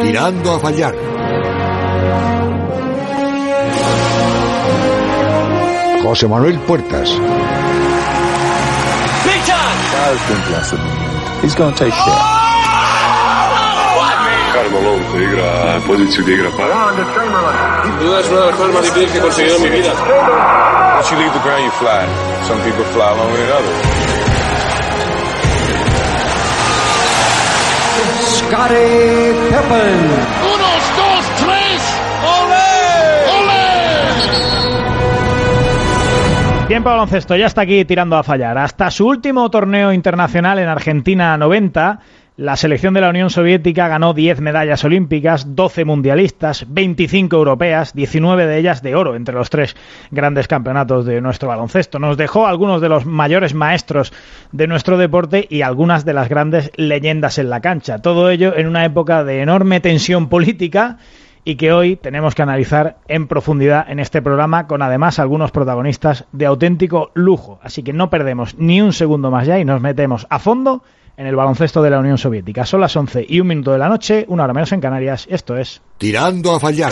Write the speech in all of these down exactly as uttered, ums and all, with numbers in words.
Tirando a fallar. José Manuel Puertas. He's going to take shit. Carmelo te igra poziciju de igra para. Sin duda es una de las cosas más difíciles que he conseguido en mi vida. Once you leave the ground, you fly. Some people fly longer than others. Scottie Pippen. Unos, dos, tres. ¡Olé! ¡Olé! Tiempo de baloncesto, ya está aquí tirando a fallar. Hasta su último torneo internacional en Argentina noventa, la selección de la Unión Soviética ganó diez medallas olímpicas, doce mundialistas, veinticinco europeas, diecinueve de ellas de oro entre los tres grandes campeonatos de nuestro baloncesto. Nos dejó algunos de los mayores maestros de nuestro deporte y algunas de las grandes leyendas en la cancha. Todo ello en una época de enorme tensión política y que hoy tenemos que analizar en profundidad en este programa, con además algunos protagonistas de auténtico lujo. Así que no perdemos ni un segundo más ya y nos metemos a fondo en el baloncesto de la Unión Soviética. Son las once y un minuto de la noche, una hora menos en Canarias. Esto es Tirando a fallar.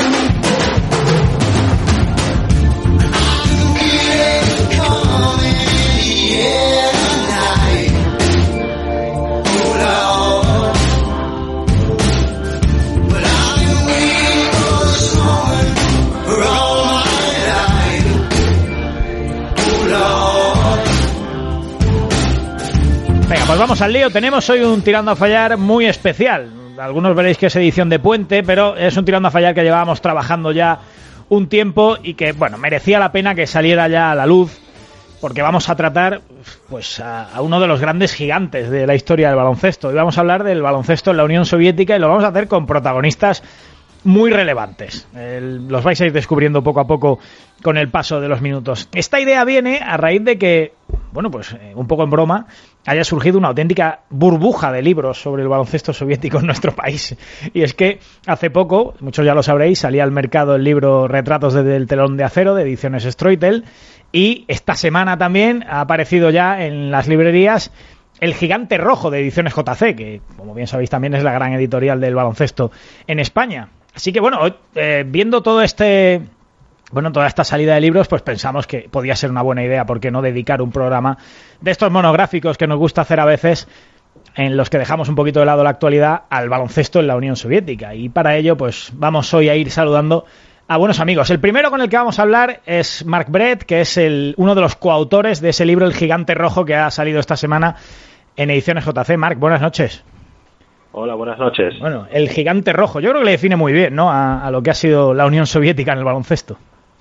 Venga, pues vamos al lío. Tenemos hoy un Tirando a Fallar muy especial. Algunos veréis que es edición de puente, pero es un Tirando a Fallar que llevábamos trabajando ya un tiempo y que, bueno, merecía la pena que saliera ya a la luz, porque vamos a tratar pues a, a uno de los grandes gigantes de la historia del baloncesto. Y vamos a hablar del baloncesto en la Unión Soviética y lo vamos a hacer con protagonistas muy relevantes. El, los vais a ir descubriendo poco a poco con el paso de los minutos. Esta idea viene a raíz de que, bueno, pues eh, un poco en broma, haya surgido una auténtica burbuja de libros sobre el baloncesto soviético en nuestro país. Y es que hace poco, muchos ya lo sabréis, salía al mercado el libro Retratos desde el telón de acero de Ediciones Stroitel, y esta semana también ha aparecido ya en las librerías El Gigante Rojo de Ediciones J C, que, como bien sabéis, también es la gran editorial del baloncesto en España. Así que, bueno, eh, viendo todo este... Bueno, toda esta salida de libros, pues pensamos que podía ser una buena idea, ¿por qué no dedicar un programa de estos monográficos que nos gusta hacer a veces, en los que dejamos un poquito de lado la actualidad, al baloncesto en la Unión Soviética? Y para ello, pues vamos hoy a ir saludando a buenos amigos. El primero con el que vamos a hablar es Marc Brett, que es el, uno de los coautores de ese libro El Gigante Rojo, que ha salido esta semana en Ediciones J C. Marc, buenas noches. Hola, buenas noches. Bueno, El Gigante Rojo, yo creo que le define muy bien, ¿no?, a, a lo que ha sido la Unión Soviética en el baloncesto.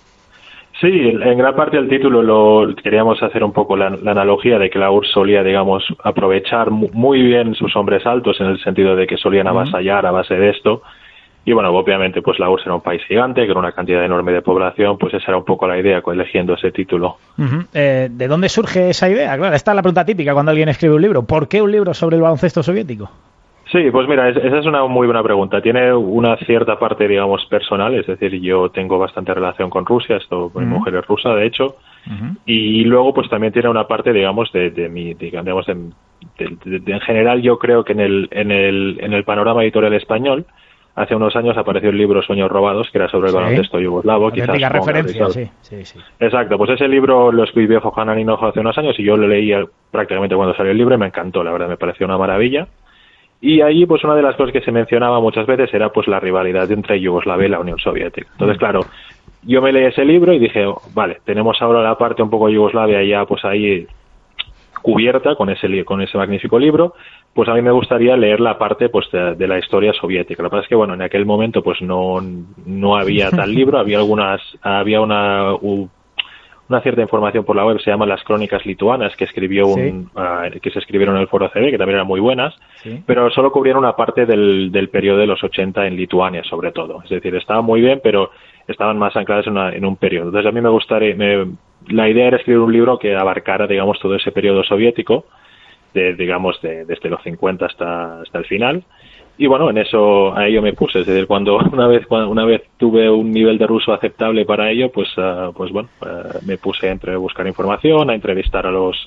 Sí, en gran parte del título lo queríamos hacer un poco la, la analogía de que la U R S S solía, digamos, aprovechar muy bien sus hombres altos, en el sentido de que solían avasallar a base de esto. Y bueno, obviamente pues la U R S S era un país gigante, que era una cantidad enorme de población, pues esa era un poco la idea eligiendo ese título. Uh-huh. Eh, ¿De dónde surge esa idea? Claro, esta es la pregunta típica cuando alguien escribe un libro. ¿Por qué un libro sobre el baloncesto soviético? Sí, pues mira, es, esa es una muy buena pregunta. Tiene una cierta parte, digamos, personal, es decir, yo tengo bastante relación con Rusia, esto, mi uh-huh. mujer es rusa, de hecho, uh-huh. y luego pues también tiene una parte, digamos, de, de mi, digamos, de, de, de, de, en general yo creo que en el, en el, en el panorama editorial español, hace unos años apareció el libro Sueños Robados, que era sobre el sí. baloncesto yugoslavo. Quizás referencia, sí, sí, sí. Exacto, pues ese libro lo escribió Johan Aninov hace unos años y yo lo leí prácticamente cuando salió el libro y me encantó, la verdad, me pareció una maravilla. Y ahí, pues una de las cosas que se mencionaba muchas veces era pues la rivalidad entre Yugoslavia y la Unión Soviética. Entonces, claro, yo me leí ese libro y dije, oh, vale, tenemos ahora la parte un poco Yugoslavia ya pues ahí cubierta con ese con ese magnífico libro, pues a mí me gustaría leer la parte pues de, de la historia soviética. Lo que pasa es que, bueno, en aquel momento pues no no había tal libro, había algunas, había una... Uh, una cierta información por la web, se llaman las Crónicas Lituanas, que escribió un, sí. uh, que se escribieron en el Foro C B, que también eran muy buenas, sí. pero solo cubrieron una parte del, del periodo de los ochenta en Lituania, sobre todo. Es decir, estaban muy bien, pero estaban más ancladas en, una, en un periodo. Entonces, a mí me gustaría, me, la idea era escribir un libro que abarcara, digamos, todo ese periodo soviético, de, digamos, de, desde los cincuenta hasta, hasta el final. Y bueno, en eso, a ello me puse, es decir, cuando una vez cuando una vez tuve un nivel de ruso aceptable para ello, pues uh, pues bueno, uh, me puse entre buscar información, a entrevistar a los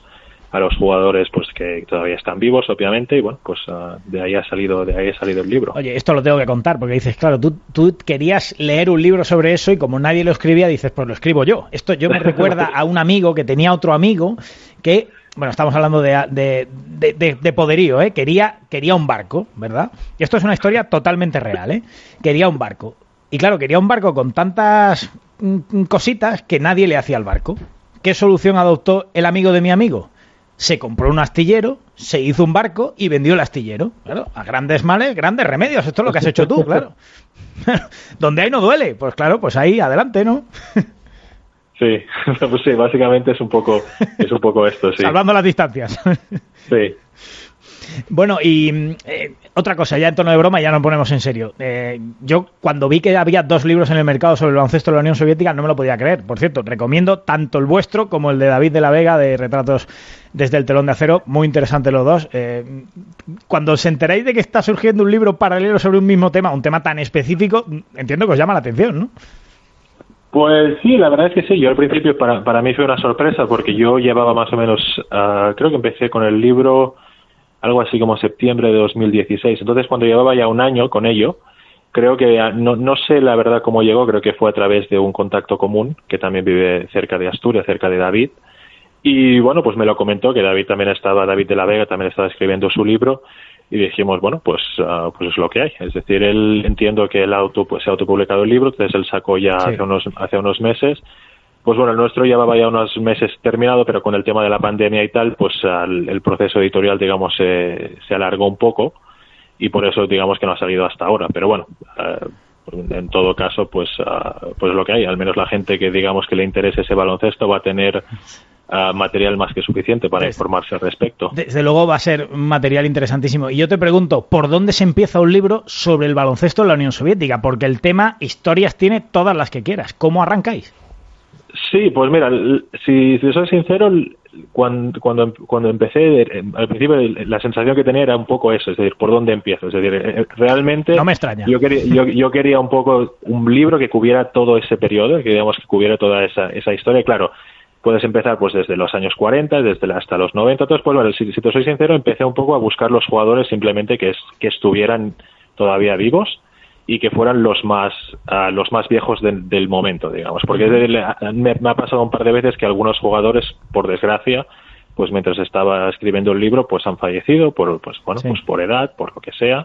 a los jugadores pues que todavía están vivos, obviamente, y bueno, pues uh, de ahí ha salido de ahí ha salido el libro. Oye, esto lo tengo que contar, porque dices, claro, tú, tú querías leer un libro sobre eso y como nadie lo escribía, dices, pues lo escribo yo. Esto yo me recuerda a un amigo que tenía otro amigo que, bueno, estamos hablando de, de, de, de, de poderío, ¿eh? Quería, quería un barco, ¿verdad? Y esto es una historia totalmente real, ¿eh? Quería un barco. Y claro, quería un barco con tantas mm, cositas que nadie le hacía al barco. ¿Qué solución adoptó el amigo de mi amigo? Se compró un astillero, se hizo un barco y vendió el astillero. Claro, a grandes males, grandes remedios. Esto es lo que has hecho tú, claro. Donde ahí no duele, pues claro, pues ahí adelante, ¿no? Sí, pues sí, básicamente es un poco, es un poco esto, sí. Salvando las distancias. Sí. Bueno, y eh, otra cosa, ya en tono de broma, ya nos ponemos en serio. Eh, yo cuando vi que había dos libros en el mercado sobre el baloncesto de la Unión Soviética no me lo podía creer. Por cierto, recomiendo tanto el vuestro como el de David de la Vega, de Retratos desde el telón de acero. Muy interesantes los dos. Eh, cuando os enteráis de que está surgiendo un libro paralelo sobre un mismo tema, un tema tan específico, entiendo que os llama la atención, ¿no? Pues sí, la verdad es que sí. Yo al principio para, para mí fue una sorpresa porque yo llevaba más o menos, uh, creo que empecé con el libro algo así como septiembre de dos mil dieciséis. Entonces, cuando llevaba ya un año con ello, creo que, no, no sé la verdad cómo llegó, creo que fue a través de un contacto común, que también vive cerca de Asturias, cerca de David. Y bueno, pues me lo comentó, que David también estaba, David de la Vega también estaba escribiendo su libro, y dijimos, bueno, pues, uh, pues es lo que hay. Es decir, él, entiendo que él auto, pues, se ha autopublicado el libro, entonces él sacó ya sí. hace unos, hace unos meses. Pues bueno, el nuestro llevaba ya unos meses terminado, pero con el tema de la pandemia y tal, pues el, el proceso editorial, digamos, se, se alargó un poco y por eso, digamos, que no ha salido hasta ahora. Pero bueno, eh, en todo caso, pues, uh, pues lo que hay. Al menos la gente que, digamos, que le interese ese baloncesto va a tener uh, material más que suficiente para desde, informarse al respecto. Desde luego va a ser un material interesantísimo. Y yo te pregunto, ¿por dónde se empieza un libro sobre el baloncesto en la Unión Soviética? Porque el tema, historias tiene todas las que quieras. ¿Cómo arrancáis? Sí, pues mira, si, si soy sincero, cuando, cuando, cuando empecé, al principio la sensación que tenía era un poco eso, es decir, ¿por dónde empiezo? Es decir, realmente no me extraña. Yo quería, yo, yo quería un poco un libro que cubriera todo ese periodo, que digamos que cubriera toda esa, esa historia. Claro, puedes empezar pues desde los años cuarenta, desde hasta los noventa, entonces pues bueno, si, si te soy sincero, empecé un poco a buscar los jugadores simplemente que, es, que estuvieran todavía vivos y que fueran los más uh, los más viejos de, del momento, digamos, porque me, me ha pasado un par de veces que algunos jugadores, por desgracia, pues mientras estaba escribiendo el libro, pues han fallecido por pues bueno, sí. pues por edad, por lo que sea.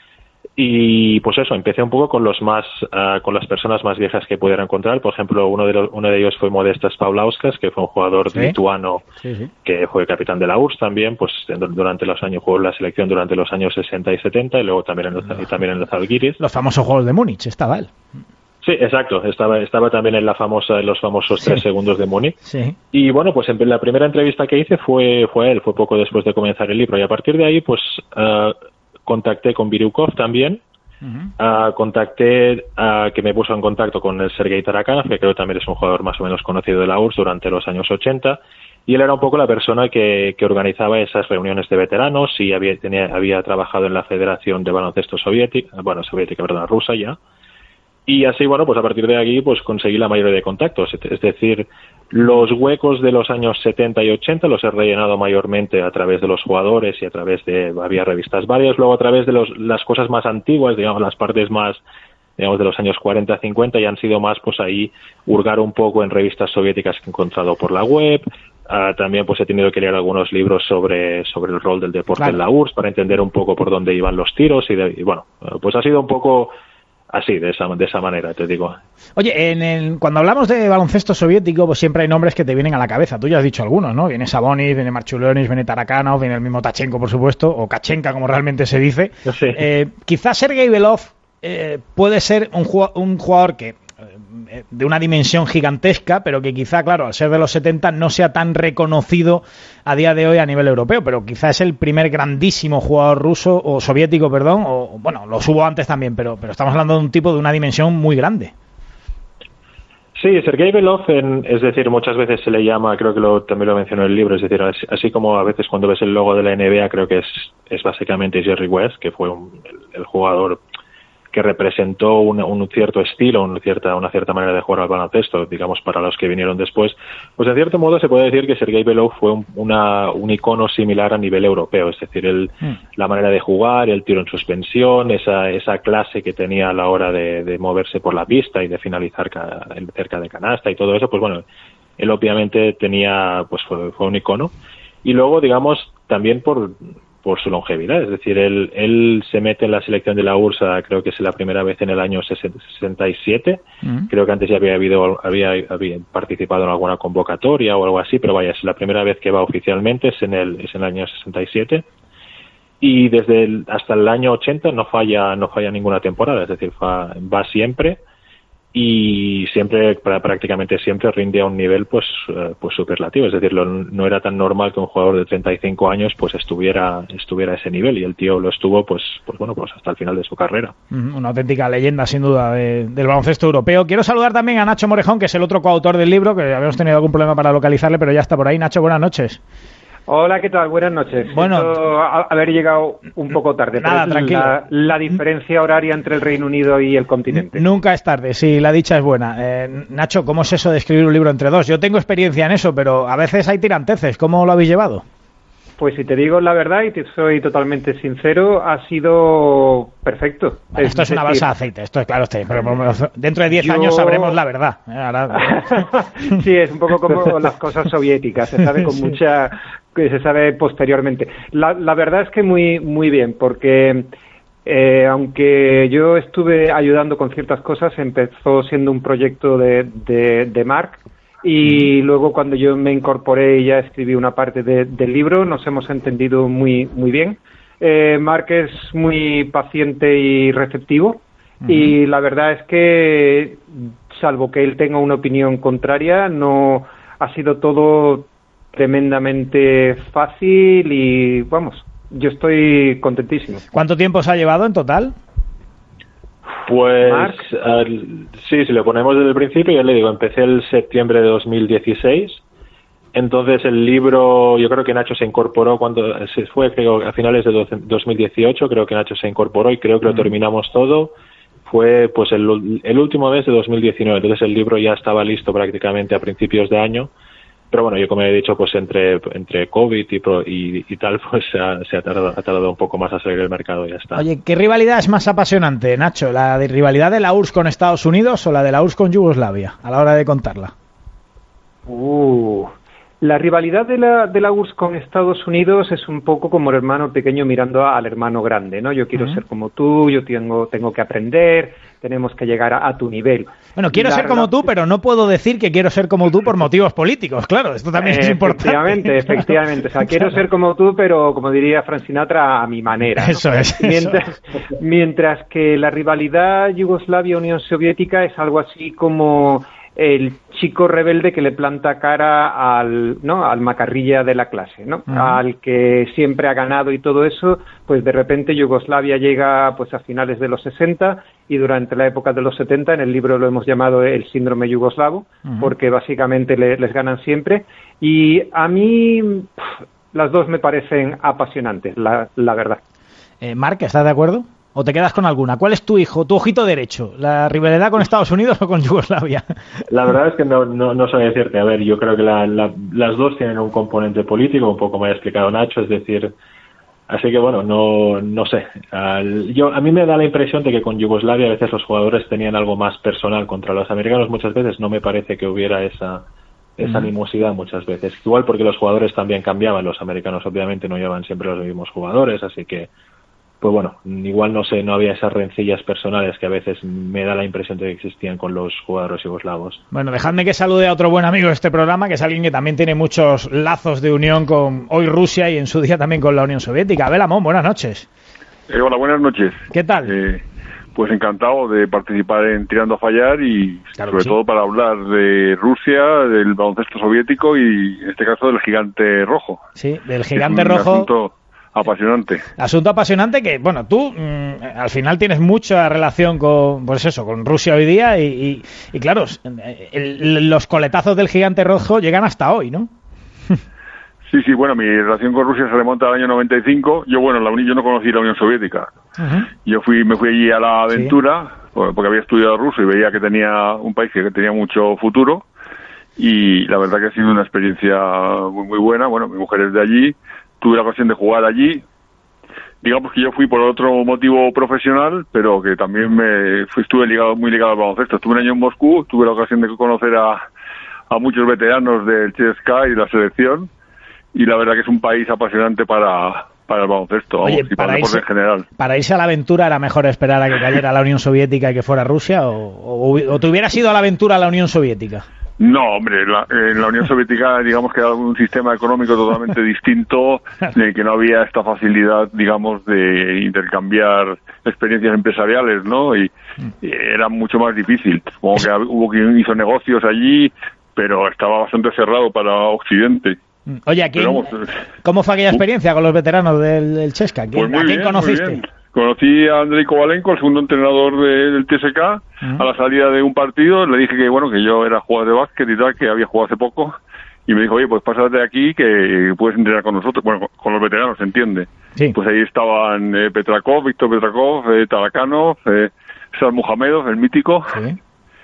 Y pues eso, empecé un poco con los más uh, con las personas más viejas que pudiera encontrar. Por ejemplo, uno de los, uno de ellos fue Modestas Paulauskas, que fue un jugador ¿Sí? lituano sí, sí. que fue capitán de la U R S S también, pues durante los años jugó en la selección durante los años sesenta y setenta y luego también en los, y también en los Zalgiris. Los famosos Juegos de Múnich, estaba él. Sí, exacto, estaba estaba también en la famosa en los famosos sí. tres segundos de Múnich. Sí. Y bueno, pues en la primera entrevista que hice fue fue él, fue poco después de comenzar el libro, y a partir de ahí pues uh, contacté con Biryukov también. Uh-huh. Uh, contacté, uh, que me puso en contacto con el Sergei Tarakanov, que creo que también es un jugador más o menos conocido de la U R S S durante los años ochenta, y él era un poco la persona que, que organizaba esas reuniones de veteranos y había, tenía, había trabajado en la Federación de Baloncesto Soviética, bueno, soviética, perdón, rusa ya. Y así, bueno, pues a partir de aquí pues conseguí la mayoría de contactos. Es decir, los huecos de los años setenta y ochenta los he rellenado mayormente a través de los jugadores y a través de, había revistas varias, luego a través de los, las cosas más antiguas, digamos, las partes más, digamos, de los años cuarenta, cincuenta, y han sido más, pues ahí, hurgar un poco en revistas soviéticas que he encontrado por la web. Uh, también pues he tenido que leer algunos libros sobre, sobre el rol del deporte claro. en la U R S S para entender un poco por dónde iban los tiros y, de, y bueno, pues ha sido un poco así, de esa, de esa manera, te digo. Oye, en el, cuando hablamos de baloncesto soviético, pues siempre hay nombres que te vienen a la cabeza. Tú ya has dicho algunos, ¿no? Viene Sabonis, viene Marchulonis, viene Tarakanov, viene el mismo Tachenko, por supuesto, o Kachenka, como realmente se dice. Sí. Eh, quizás Sergei Belov eh, puede ser un, un jugador que de una dimensión gigantesca, pero que quizá, claro, al ser de los setenta no sea tan reconocido a día de hoy a nivel europeo, pero quizá es el primer grandísimo jugador ruso, o soviético, perdón, o bueno, los hubo antes también, pero, pero estamos hablando de un tipo de una dimensión muy grande. Sí, Sergei Belov, en, es decir, muchas veces se le llama, creo que lo, también lo mencionó en el libro, es decir, así, así como a veces cuando ves el logo de la N B A, creo que es, es básicamente Jerry West, que fue un, el, el jugador que representó un, un cierto estilo, una cierta, una cierta manera de jugar al baloncesto, digamos, para los que vinieron después, pues en cierto modo se puede decir que Sergei Belov fue un, una, un icono similar a nivel europeo, es decir, el, mm. la manera de jugar, el tiro en suspensión, esa, esa clase que tenía a la hora de, de moverse por la pista y de finalizar ca, cerca de canasta y todo eso, pues bueno, él obviamente tenía, pues fue, fue un icono. Y luego, digamos, también por por su longevidad, es decir, él, él se mete en la selección de la U R S S A, creo que es la primera vez en el año sesenta y siete, mm. creo que antes ya había habido había, había participado en alguna convocatoria o algo así, pero vaya, es la primera vez que va oficialmente, es en el es en el año sesenta y siete, y desde el, hasta el año ochenta no falla no falla ninguna temporada, es decir, va, va siempre y siempre, prácticamente siempre rinde a un nivel pues pues superlativo, es decir, lo, no era tan normal que un jugador de treinta y cinco años pues estuviera estuviera a ese nivel, y el tío lo estuvo pues pues bueno pues hasta el final de su carrera. Una auténtica leyenda sin duda de, del baloncesto europeo. Quiero saludar también a Nacho Morejón, que es el otro coautor del libro, que habíamos tenido algún problema para localizarle, pero ya está por ahí. Nacho, buenas noches. Hola, ¿qué tal? Buenas noches. Bueno, Siento haber llegado un poco tarde. Nada, pero tranquilo. La, la diferencia horaria entre el Reino Unido y el continente. Nunca es tarde, sí, la dicha es buena. Eh, Nacho, ¿cómo es eso de escribir un libro entre dos? Yo tengo experiencia en eso, pero a veces hay tiranteces. ¿Cómo lo habéis llevado? Pues si te digo la verdad y te soy totalmente sincero, ha sido perfecto. Vale, esto es, es una balsa de aceite, esto es claro, este, pero dentro de diez yo... años sabremos la verdad. Ahora... Sí, es un poco como las cosas soviéticas, se sabe con mucha, que se sabe posteriormente. La, la verdad es que muy muy bien, porque eh, aunque yo estuve ayudando con ciertas cosas, empezó siendo un proyecto de, de, de Marc. Y luego cuando yo me incorporé y ya escribí una parte de, del libro, nos hemos entendido muy muy bien. Eh, Marc es muy paciente y receptivo, uh-huh. y la verdad es que, salvo que él tenga una opinión contraria, no ha sido todo tremendamente fácil y, vamos, yo estoy contentísimo. ¿Cuánto tiempo os ha llevado en total? Pues uh, sí, si lo ponemos desde el principio, ya le digo, empecé el septiembre de dos mil dieciséis, entonces el libro, yo creo que Nacho se incorporó cuando se fue, creo a finales de dos mil dieciocho, creo que Nacho se incorporó y creo que lo mm. terminamos todo, fue pues el, el último mes de dos mil diecinueve, entonces el libro ya estaba listo prácticamente a principios de año. Pero bueno, yo como he dicho, pues entre entre COVID y, pro, y, y tal, pues se ha, se ha, tardado, ha tardado un poco más a salir del mercado y ya está. Oye, ¿qué rivalidad es más apasionante, Nacho? ¿La de rivalidad de la U R S S con Estados Unidos o la de la U R S S con Yugoslavia, a la hora de contarla? Uh, la rivalidad de la, de la U R S S con Estados Unidos es un poco como el hermano pequeño mirando al hermano grande, ¿no? Yo quiero uh-huh. ser como tú, yo tengo, tengo que aprender, tenemos que llegar a, a tu nivel. Bueno, quiero la ser como tú, pero no puedo decir que quiero ser como tú por motivos políticos, claro, esto también es importante. Efectivamente, efectivamente. O sea, quiero ser como tú, pero como diría Frank Sinatra, a mi manera, ¿no? Eso es. Mientras, eso es. mientras que la rivalidad Yugoslavia-Unión Soviética es algo así como el chico rebelde que le planta cara al, ¿no?, al macarrilla de la clase, ¿no? Uh-huh. Al que siempre ha ganado y todo eso, pues de repente Yugoslavia llega pues a finales de los sesenta y durante la época de los setenta, en el libro lo hemos llamado el síndrome yugoslavo, uh-huh. porque básicamente le, les ganan siempre, y a mí pff, las dos me parecen apasionantes, la, la verdad. Eh, Marc, ¿estás de acuerdo? ¿O te quedas con alguna? ¿Cuál es tu hijo, tu ojito derecho? ¿La rivalidad con Estados Unidos o con Yugoslavia? La verdad es que no, no, no sé decirte. A ver, yo creo que la, la, las dos tienen un componente político, un poco me ha explicado Nacho, es decir, así que bueno, no, no sé. Al, yo, a mí me da la impresión de que con Yugoslavia a veces los jugadores tenían algo más personal contra los americanos, muchas veces no me parece que hubiera esa, esa animosidad muchas veces. Igual porque los jugadores también cambiaban, los americanos obviamente no llevan siempre los mismos jugadores, así que pues bueno, igual no sé, no había esas rencillas personales que a veces me da la impresión de que existían con los jugadores yugoslavos. Bueno, dejadme que salude a otro buen amigo de este programa, que es alguien que también tiene muchos lazos de unión con hoy Rusia y en su día también con la Unión Soviética. Abel Amón, buenas noches. Eh, hola, buenas noches. ¿Qué tal? Eh, pues encantado de participar en Tirando a Fallar y claro, sobre sí. todo para hablar de Rusia, del baloncesto soviético y en este caso del gigante rojo. Sí, del gigante rojo. Asunto apasionante. Asunto apasionante que, bueno, tú mmm, al final tienes mucha relación con, pues eso, con Rusia hoy día y, y, y claro, el, los coletazos del gigante rojo llegan hasta hoy, ¿no? Sí, sí, bueno, mi relación con Rusia se remonta al año noventa y cinco. Yo, bueno, la Unión, yo no conocí la Unión Soviética. Uh-huh. Yo fui, me fui allí a la aventura, sí, porque había estudiado ruso y veía que tenía un país que tenía mucho futuro. Y la verdad que ha sido una experiencia muy, muy buena. Bueno, mi mujer es de allí, tuve la ocasión de jugar allí. Digamos que yo fui por otro motivo profesional, pero que también me fui, estuve ligado, muy ligado al baloncesto. Estuve un año en Moscú, tuve la ocasión de conocer a, a muchos veteranos del C S K A y de la selección. Y la verdad que es un país apasionante para, para el baloncesto, vamos, Oye, y para el deporte en general. ¿Para irse a la aventura era mejor esperar a que cayera la Unión Soviética y que fuera Rusia? ¿O, o, o te hubieras ido a la aventura a la Unión Soviética? No, hombre, la, en la Unión Soviética digamos que era un sistema económico totalmente distinto, en el que no había esta facilidad, digamos, de intercambiar experiencias empresariales, ¿no? Y, y era mucho más difícil. Como que hubo quien hizo negocios allí, pero estaba bastante cerrado para Occidente. Oye, ¿a quién, vamos, ¿cómo fue aquella experiencia con los veteranos del, del C S K A? Pues ¿A quién bien, conociste? Conocí a Andrei Kovalenko, el segundo entrenador de, del C S K A, uh-huh. a la salida de un partido. Le dije que bueno que yo era jugador de básquet y tal, que había jugado hace poco. Y me dijo, oye, pues pásate aquí que puedes entrenar con nosotros. Bueno, con los veteranos, ¿se entiende? Sí. Pues ahí estaban eh, Petrakov, Víctor Petrakov, eh, Talakanov, eh, Sal Muhamedov, el mítico. Sí.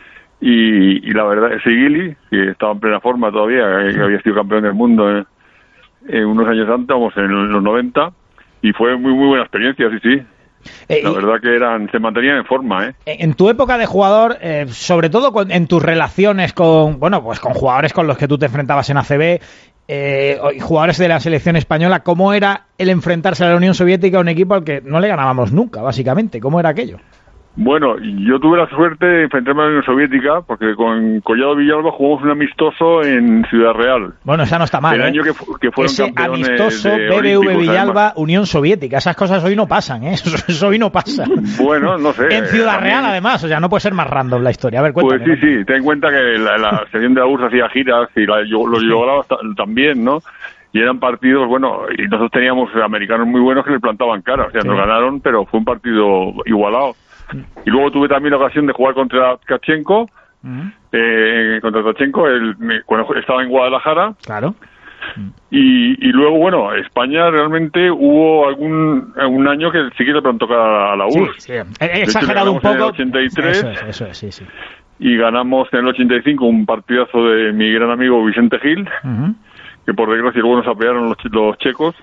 Y, y la verdad, Sigili, que estaba en plena forma todavía, eh, que había sido campeón del mundo en, en unos años antes, vamos, en los noventa, y fue muy muy buena experiencia, sí, sí. Eh, la verdad que eran, se mantenían en forma, ¿eh? En tu época de jugador, eh, sobre todo con, en tus relaciones con, bueno, pues con jugadores con los que tú te enfrentabas en A C B, eh, jugadores de la selección española, ¿cómo era el enfrentarse a la Unión Soviética, un equipo al que no le ganábamos nunca, básicamente? ¿Cómo era aquello? Bueno, yo tuve la suerte de enfrentarme a la Unión Soviética porque con Collado Villalba jugamos un amistoso en Ciudad Real. Bueno, esa no está mal, el ¿eh? año que, fu- que fueron Ese campeones amistoso de B B V Villalba, además. Unión Soviética. Esas cosas hoy no pasan, ¿eh? Eso, eso hoy no pasa. Bueno, no sé. En Ciudad eh, Real, además. O sea, no puede ser más random la historia. A ver, cuéntame. Pues sí, sí. Ten en cuenta que la, la selección de la U R S S hacía giras y la, los sí. yugoslavos también, ¿no? Y eran partidos, bueno, y nosotros teníamos americanos muy buenos que les plantaban cara. O sea, sí. nos ganaron, pero fue un partido igualado. Y luego tuve también la ocasión de jugar contra Tkachenko, uh-huh. eh, contra Tkachenko, el, cuando estaba en Guadalajara. Claro. Y, y luego, bueno, España realmente hubo algún, algún año que sí que le plantó cara a la U R S S. Sí, sí. He exagerado un poco. En el ochenta y tres, eso es, eso es, sí, sí. Y ganamos en el ochenta y cinco un partidazo de mi gran amigo Vicente Gil, uh-huh. que por desgracia luego nos apoyaron los, los checos,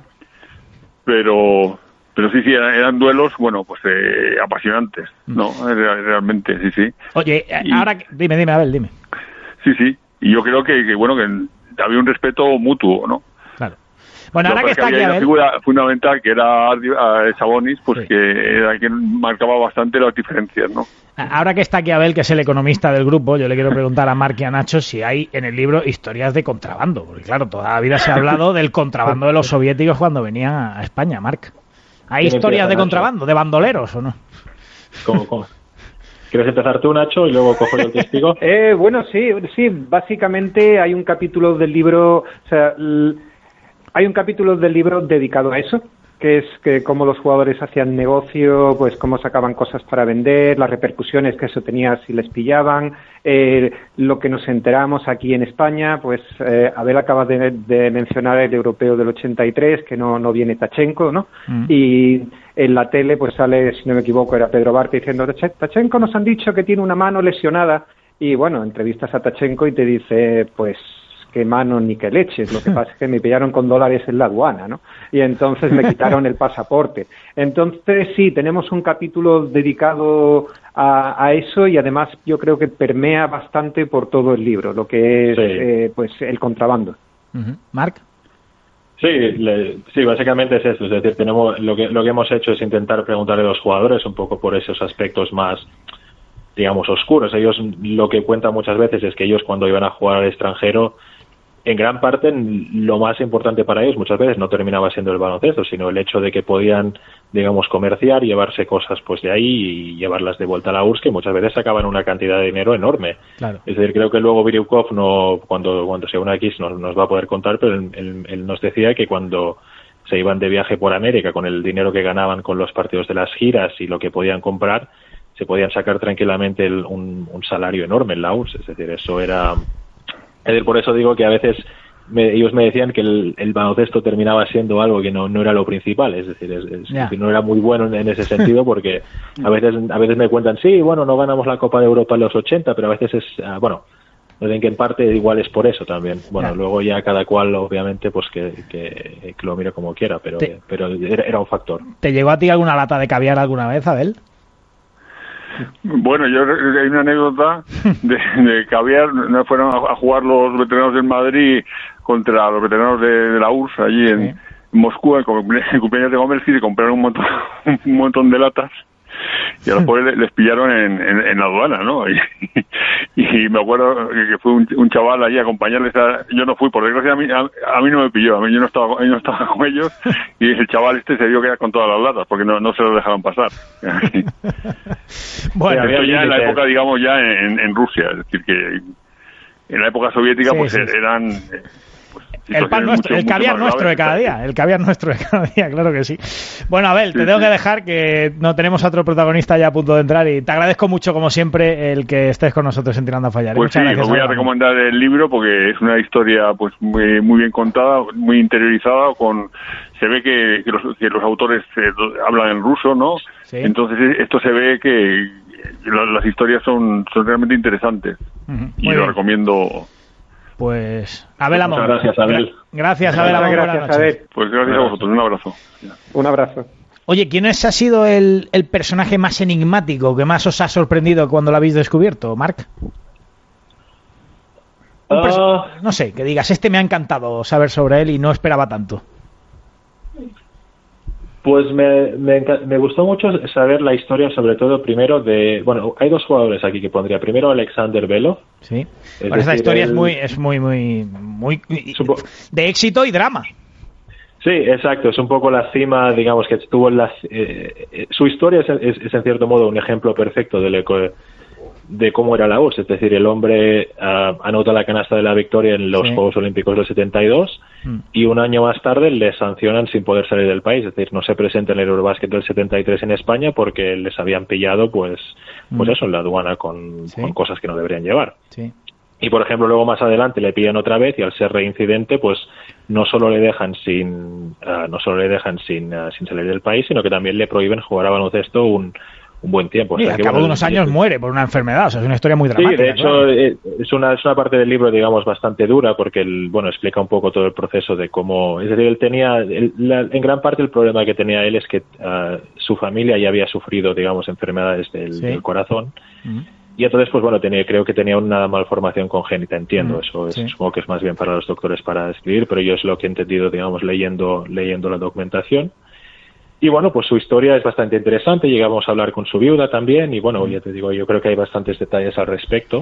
pero... Pero sí, sí, eran, eran duelos, bueno, pues eh, apasionantes, ¿no? Realmente, sí, sí. Oye, y, ahora, dime, dime, a ver, dime. Sí, sí, y yo creo que, que bueno, que había un respeto mutuo, ¿no? Claro. Bueno, ahora que está aquí Abel... una figura fundamental que era Sabonis, pues sí. que era quien marcaba bastante las diferencias, ¿no? Ahora que está aquí Abel, que es el economista del grupo, yo le quiero preguntar a Marc y a Nacho si hay en el libro historias de contrabando, porque claro, toda la vida se ha hablado del contrabando de los soviéticos cuando venían a España, Marc. ¿Hay historias de contrabando, de bandoleros o no? ¿Cómo, cómo? ¿Quieres empezar tú, Nacho, y luego cojo yo el testigo? eh, bueno, sí, sí. Básicamente hay un capítulo del libro, o sea, l- hay un capítulo del libro dedicado a eso, que es que cómo los jugadores hacían negocio, pues cómo sacaban cosas para vender, las repercusiones que eso tenía si les pillaban, eh, lo que nos enteramos aquí en España, pues eh, Abel acaba de, de mencionar el europeo del ochenta y tres, que no, no viene Tkachenko, ¿no? Mm. Y en la tele pues sale, si no me equivoco, era Pedro Barca diciendo, Tkachenko nos han dicho que tiene una mano lesionada, y bueno, entrevistas a Tkachenko y te dice, pues qué mano ni qué leches, lo que pasa es que me pillaron con dólares en la aduana, ¿no? Y entonces me quitaron el pasaporte. Entonces sí, tenemos un capítulo dedicado a, a eso y además yo creo que permea bastante por todo el libro, lo que es sí. eh, pues el contrabando. Uh-huh. ¿Marc? Sí, le, sí, básicamente es eso, es decir, tenemos lo que lo que hemos hecho es intentar preguntarle a los jugadores un poco por esos aspectos más, digamos, oscuros. Ellos lo que cuentan muchas veces es que ellos cuando iban a jugar al extranjero, en gran parte lo más importante para ellos muchas veces no terminaba siendo el baloncesto, sino el hecho de que podían, digamos, comerciar, llevarse cosas pues de ahí y llevarlas de vuelta a la U R S S, que muchas veces sacaban una cantidad de dinero enorme. Claro. Es decir, creo que luego Biriukov, no, cuando, cuando se une aquí nos, nos va a poder contar, pero él, él, él nos decía que cuando se iban de viaje por América con el dinero que ganaban con los partidos de las giras y lo que podían comprar, se podían sacar tranquilamente el, un, un salario enorme en la U R S S. Es decir, eso era... Es decir, por eso digo que a veces me, ellos me decían que el, el baloncesto terminaba siendo algo que no, no era lo principal, es decir, es, es, yeah. no era muy bueno en, en ese sentido, porque a veces a veces me cuentan, sí, bueno, no ganamos la Copa de Europa en los ochenta, pero a veces es, uh, bueno, no sé que en parte igual es por eso también. Bueno, yeah. luego ya cada cual, obviamente, pues que, que, que lo mire como quiera, pero, Te, pero era, era un factor. ¿Te llegó a ti alguna lata de caviar alguna vez, Abel? Bueno, yo hay una anécdota de, de caviar. Fueron a jugar los veteranos del Madrid contra los veteranos de, de la U R S S allí en, sí. en Moscú, en el cumpleaños de Gómez, y se compraron un montón, un montón de latas. Y a los pobres les pillaron en, en, en la aduana, ¿no? Y, y me acuerdo que fue un, un chaval allí a acompañarles. A, yo no fui, por desgracia, a mí, a, a mí no me pilló. A mí yo no estaba, yo no estaba con ellos. Y el chaval este se vio que era con todas las latas, porque no, no se lo dejaron pasar. Bueno, esto ya en la época, digamos, ya en, en Rusia. Es decir, que en la época soviética, sí, pues sí, eran... Pues, el pan nuestro, mucho, el caviar nuestro de cada día, el caviar nuestro de cada día, claro que sí. Bueno, Abel, sí, te tengo sí. que dejar, que no tenemos a otro protagonista ya a punto de entrar, y te agradezco mucho, como siempre, el que estés con nosotros en Tirando a Fallar. Pues Muchas sí, gracias, os voy a recomendar el libro porque es una historia pues muy, muy bien contada, muy interiorizada, con se ve que, que, los, que los autores eh, hablan en ruso, ¿no? Sí. Entonces esto se ve que las historias son, son realmente interesantes. Uh-huh. Y muy lo bien. recomiendo. Pues, Abel Amón. Muchas gracias, Abel. Gracias, Abel Amón. Gracias, Abel. Pues gracias a vosotros. Un abrazo. Un abrazo. Oye, ¿quién es, ha sido el, el personaje más enigmático que más os ha sorprendido cuando lo habéis descubierto, Marc? Uh, perso- no sé, que digas, este me ha encantado saber sobre él y no esperaba tanto. Pues me, me, me gustó mucho saber la historia, sobre todo primero de... Bueno, hay dos jugadores aquí que pondría. Primero Alexander Belov. Sí, pero esta historia él... es muy, es muy, muy, muy... Supo... de éxito y drama. Sí, exacto. Es un poco la cima, digamos, que estuvo en la... Eh, su historia es, es, es, en cierto modo, un ejemplo perfecto de, eco, de cómo era la U R S S. Es decir, el hombre uh, anota la canasta de la victoria en los sí. Juegos Olímpicos del setenta y dos mm. y un año más tarde le sancionan sin poder salir del país. Es decir, no se presenta en el Eurobasket del setenta y tres en España porque les habían pillado, pues, pues mm. eso, en la aduana con, ¿sí? con cosas que no deberían llevar. Sí. Y, por ejemplo, luego más adelante le pillan otra vez y al ser reincidente, pues no solo le dejan sin uh, no solo le dejan sin, uh, sin salir del país, sino que también le prohíben jugar a baloncesto un un buen tiempo. Sí, o sea, al cabo bueno, de unos años es, muere por una enfermedad, o sea, es una historia muy dramática. Sí, de hecho, claro. es, una, es una parte del libro, digamos, bastante dura, porque, el, bueno, explica un poco todo el proceso de cómo... Es decir, él tenía... El, la, en gran parte el problema que tenía él es que uh, su familia ya había sufrido, digamos, enfermedades del, sí. del corazón, uh-huh. y entonces, pues bueno, tenía, creo que tenía una malformación congénita, entiendo, uh-huh. eso es, sí. supongo que es más bien para los doctores para escribir, pero yo es lo que he entendido, digamos, leyendo, leyendo la documentación. Y bueno, pues su historia es bastante interesante, llegamos a hablar con su viuda también, y bueno, ya te digo, yo creo que hay bastantes detalles al respecto.